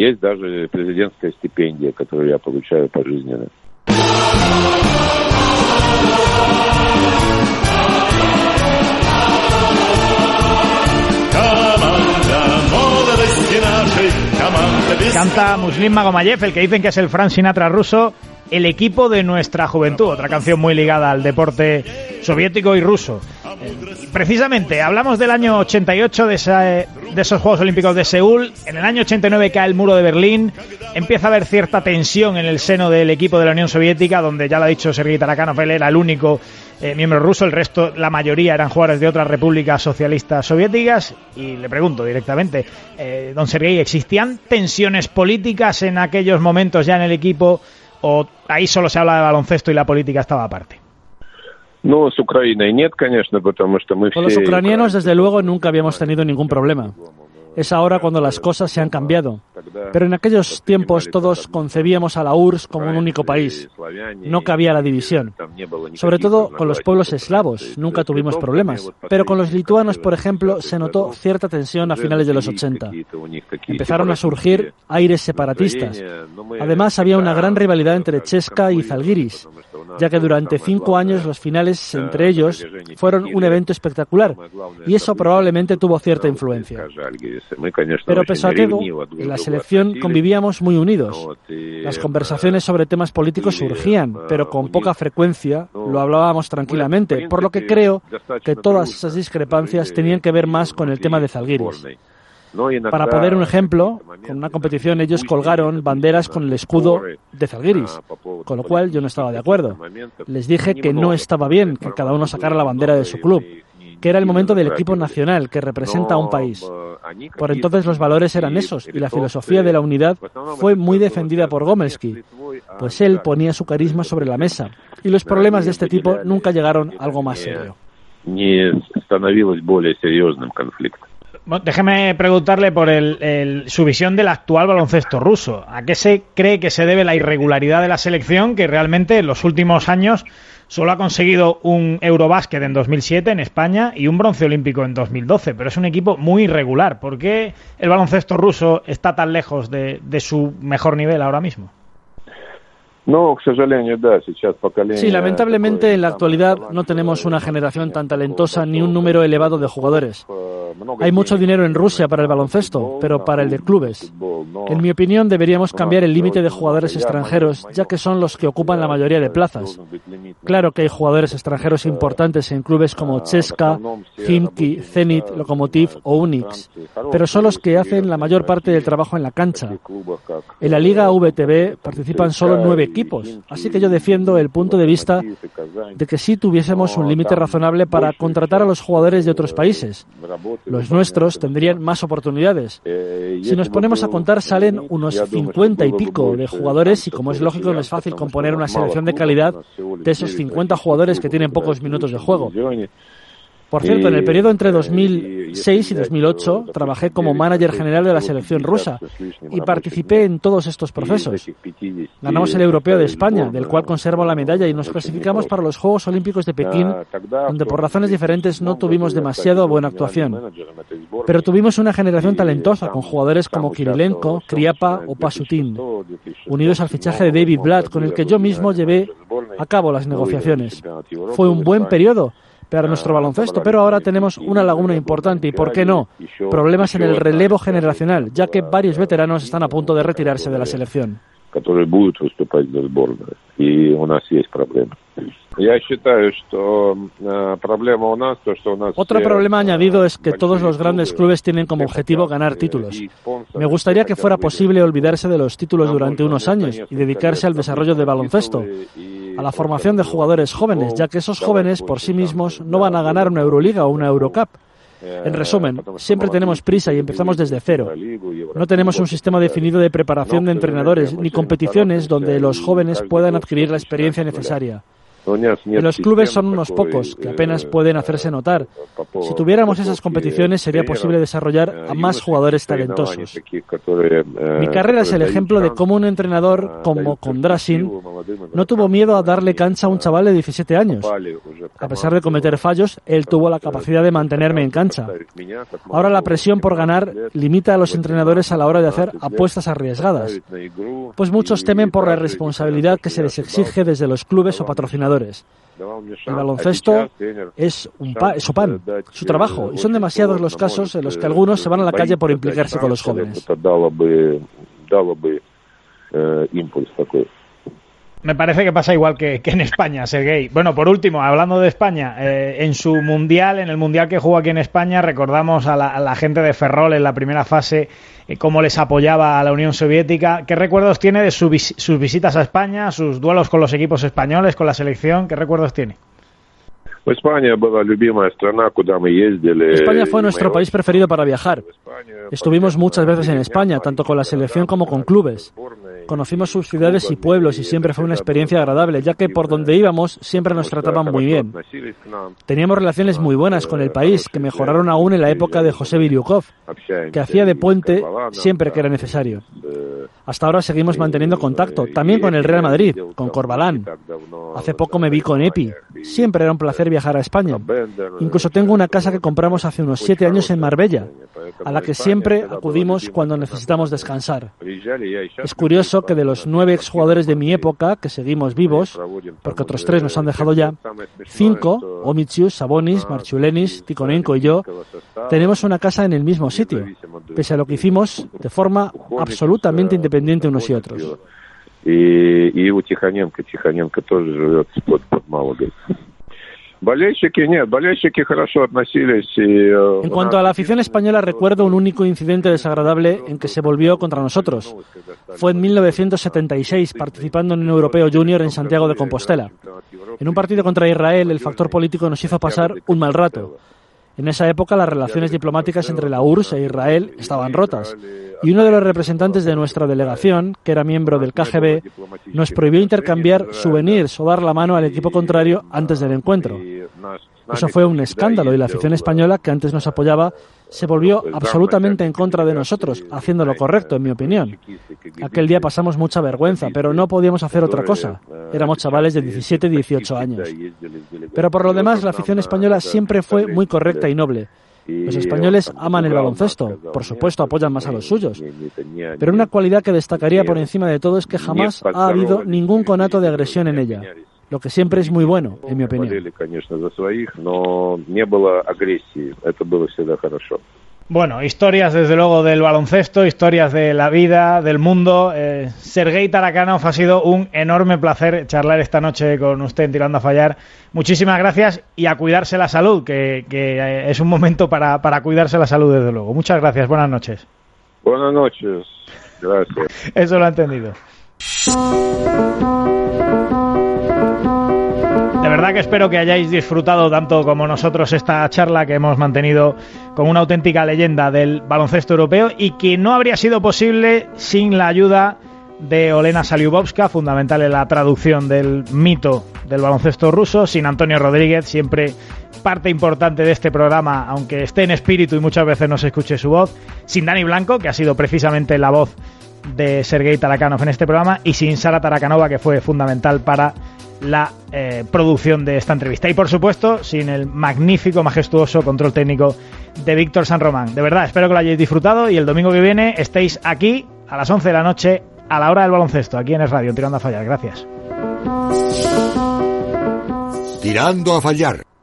Canta Muslim Magomayev, el que dicen que es el Frank Sinatra ruso, El equipo de nuestra juventud, otra canción muy ligada al deporte soviético y ruso. Eh, precisamente, hablamos del año ochenta y ocho, de, esa, de esos Juegos Olímpicos de Seúl. En el año ochenta y nueve cae el muro de Berlín, empieza a haber cierta tensión en el seno del equipo de la Unión Soviética, donde ya lo ha dicho Sergei Tarakanov, él era el único eh, miembro ruso, el resto, la mayoría eran jugadores de otras repúblicas socialistas soviéticas. Y le pregunto directamente, eh, don Sergei, ¿existían tensiones políticas en aquellos momentos ya en el equipo, o ahí solo se habla de baloncesto y la política estaba aparte? Con los ucranianos, desde luego, nunca habíamos tenido ningún problema. Es ahora cuando las cosas se han cambiado. Pero en aquellos tiempos todos concebíamos a la U R S S como un único país. No cabía la división. Sobre todo con los pueblos eslavos, nunca tuvimos problemas. Pero con los lituanos, por ejemplo, se notó cierta tensión a finales de los ochenta. Empezaron a surgir aires separatistas. Además, había una gran rivalidad entre Cheska y Zalgiris, ya que durante cinco años los finales entre ellos fueron un evento espectacular, y eso probablemente tuvo cierta influencia. Pero pese a todo, en la selección convivíamos muy unidos. Las conversaciones sobre temas políticos surgían, pero con poca frecuencia lo hablábamos tranquilamente, por lo que creo que todas esas discrepancias tenían que ver más con el tema de Zalgiris. Para poner un ejemplo, con una competición ellos colgaron banderas con el escudo de Zalgiris, con lo cual yo no estaba de acuerdo. Les dije que no estaba bien que cada uno sacara la bandera de su club, que era el momento del equipo nacional, que representa a un país. Por entonces los valores eran esos, y la filosofía de la unidad fue muy defendida por Gomelsky, pues él ponía su carisma sobre la mesa, y los problemas de este tipo nunca llegaron a algo más serio. Déjeme preguntarle por el, el, su visión del actual baloncesto ruso. ¿A qué se cree que se debe la irregularidad de la selección, que realmente en los últimos años solo ha conseguido un Eurobásquet en dos mil siete en España y un bronce olímpico en dos mil doce? Pero es un equipo muy irregular. ¿Por qué el baloncesto ruso está tan lejos de, de su mejor nivel ahora mismo? Sí, lamentablemente en la actualidad no tenemos una generación tan talentosa ni un número elevado de jugadores. Hay mucho dinero en Rusia para el baloncesto, pero para el de clubes. En mi opinión, deberíamos cambiar el límite de jugadores extranjeros, ya que son los que ocupan la mayoría de plazas. Claro que hay jugadores extranjeros importantes en clubes como Cheska, Khimki, Zenit, Lokomotiv o Unix, pero son los que hacen la mayor parte del trabajo en la cancha. En la Liga V T B participan solo nueve equipos. Así que yo defiendo el punto de vista de que sí tuviésemos un límite razonable para contratar a los jugadores de otros países. Los nuestros tendrían más oportunidades. Si nos ponemos a contar, salen unos cincuenta y pico de jugadores y, como es lógico, no es fácil componer una selección de calidad de esos cincuenta jugadores que tienen pocos minutos de juego. Por cierto, en el periodo entre dos mil seis y dos mil ocho trabajé como manager general de la selección rusa y participé en todos estos procesos. Ganamos el Europeo de España, del cual conservo la medalla, y nos clasificamos para los Juegos Olímpicos de Pekín, donde por razones diferentes no tuvimos demasiado buena actuación. Pero tuvimos una generación talentosa con jugadores como Kirilenko, Kriapa o Pasutin, unidos al fichaje de David Blatt, con el que yo mismo llevé a cabo las negociaciones. Fue un buen periodo para nuestro baloncesto, pero ahora tenemos una laguna importante y, ¿por qué no?, problemas en el relevo generacional, ya que varios veteranos están a punto de retirarse de la selección. Otro problema añadido es que todos los grandes clubes tienen como objetivo ganar títulos. Me gustaría que fuera posible olvidarse de los títulos durante unos años y dedicarse al desarrollo del baloncesto, a la formación de jugadores jóvenes, ya que esos jóvenes por sí mismos no van a ganar una Euroliga o una Eurocup. En resumen, siempre tenemos prisa y empezamos desde cero. No tenemos un sistema definido de preparación de entrenadores ni competiciones donde los jóvenes puedan adquirir la experiencia necesaria. Y los clubes son unos pocos, que apenas pueden hacerse notar. Si tuviéramos esas competiciones, sería posible desarrollar a más jugadores talentosos. Mi carrera es el ejemplo de cómo un entrenador como Kondrasin no tuvo miedo a darle cancha a un chaval de diecisiete años. A pesar de cometer fallos, él tuvo la capacidad de mantenerme en cancha. Ahora la presión por ganar limita a los entrenadores a la hora de hacer apuestas arriesgadas, pues muchos temen por la responsabilidad que se les exige desde los clubes o patrocinadores. El baloncesto es, un pa- es su pan, su trabajo, y son demasiados los casos en los que algunos se van a la calle por implicarse con los jóvenes. Me parece que pasa igual que, que en España, Sergei. Bueno, por último, hablando de España, eh, en su mundial, en el mundial que jugó aquí en España, recordamos a la, a la gente de Ferrol en la primera fase, eh, cómo les apoyaba a la Unión Soviética. ¿Qué recuerdos tiene de su vis- sus visitas a España, sus duelos con los equipos españoles, con la selección? ¿Qué recuerdos tiene? España fue nuestro país preferido para viajar. Estuvimos muchas veces en España, tanto con la selección como con clubes. Conocimos sus ciudades y pueblos y siempre fue una experiencia agradable, ya que por donde íbamos siempre nos trataban muy bien. Teníamos relaciones muy buenas con el país, que mejoraron aún en la época de José Viliukov, que hacía de puente siempre que era necesario. Hasta ahora seguimos manteniendo contacto, también con el Real Madrid, con Corbalán. Hace poco me vi con Epi. Siempre era un placer viajar a España. Incluso tengo una casa que compramos hace unos siete años en Marbella, a la que siempre acudimos cuando necesitamos descansar. Es curioso que de los nueve exjugadores de mi época, que seguimos vivos, porque otros tres nos han dejado ya, cinco, Omitsius, Sabonis, Marchulenis, Tikhonenko y yo, tenemos una casa en el mismo sitio, pese a lo que hicimos de forma absolutamente independiente unos y otros. И, и у Тихоненко, Тихоненко тоже живет под, под Малогой. Болельщики, нет, болельщики хорошо относились. En cuanto a la afición española, recuerdo un único incidente desagradable en que se volvió contra nosotros. Fue en mil novecientos setenta y seis, participando en un europeo junior en Santiago de Compostela. En un partido contra Israel, el factor político nos hizo pasar un mal rato. En esa época las relaciones diplomáticas entre la U R S S e Israel estaban rotas, y uno de los representantes de nuestra delegación, que era miembro del K G B, nos prohibió intercambiar souvenirs o dar la mano al equipo contrario antes del encuentro. Eso fue un escándalo y la afición española, que antes nos apoyaba, se volvió absolutamente en contra de nosotros, haciendo lo correcto, en mi opinión. Aquel día pasamos mucha vergüenza, pero no podíamos hacer otra cosa. Éramos chavales de diecisiete y dieciocho años. Pero por lo demás, la afición española siempre fue muy correcta y noble. Los españoles aman el baloncesto, por supuesto apoyan más a los suyos, pero una cualidad que destacaría por encima de todo es que jamás ha habido ningún conato de agresión en ella, lo que siempre es muy bueno, en mi opinión. Bueno, historias desde luego del baloncesto, historias de la vida, del mundo. Eh, Sergei Tarakanov, ha sido un enorme placer charlar esta noche con usted en Tirando a Fallar. Muchísimas gracias y a cuidarse la salud, que, que es un momento para, para cuidarse la salud desde luego. Muchas gracias, buenas noches. Buenas noches, gracias. Eso lo ha entendido. De verdad que espero que hayáis disfrutado tanto como nosotros esta charla que hemos mantenido con una auténtica leyenda del baloncesto europeo y que no habría sido posible sin la ayuda de Olena Saliubowska, fundamental en la traducción del mito del baloncesto ruso, sin Antonio Rodríguez, siempre parte importante de este programa, aunque esté en espíritu y muchas veces no se escuche su voz, sin Dani Blanco, que ha sido precisamente la voz de Sergei Tarakanov en este programa, y sin Sara Tarakanova, que fue fundamental para la eh, producción de esta entrevista. Y por supuesto, sin el magnífico, majestuoso control técnico de Víctor San Román. De verdad, espero que lo hayáis disfrutado y el domingo que viene estéis aquí a las once de la noche, a la hora del baloncesto, aquí en Es Radio, Tirando a Fallar. Gracias. Tirando a Fallar.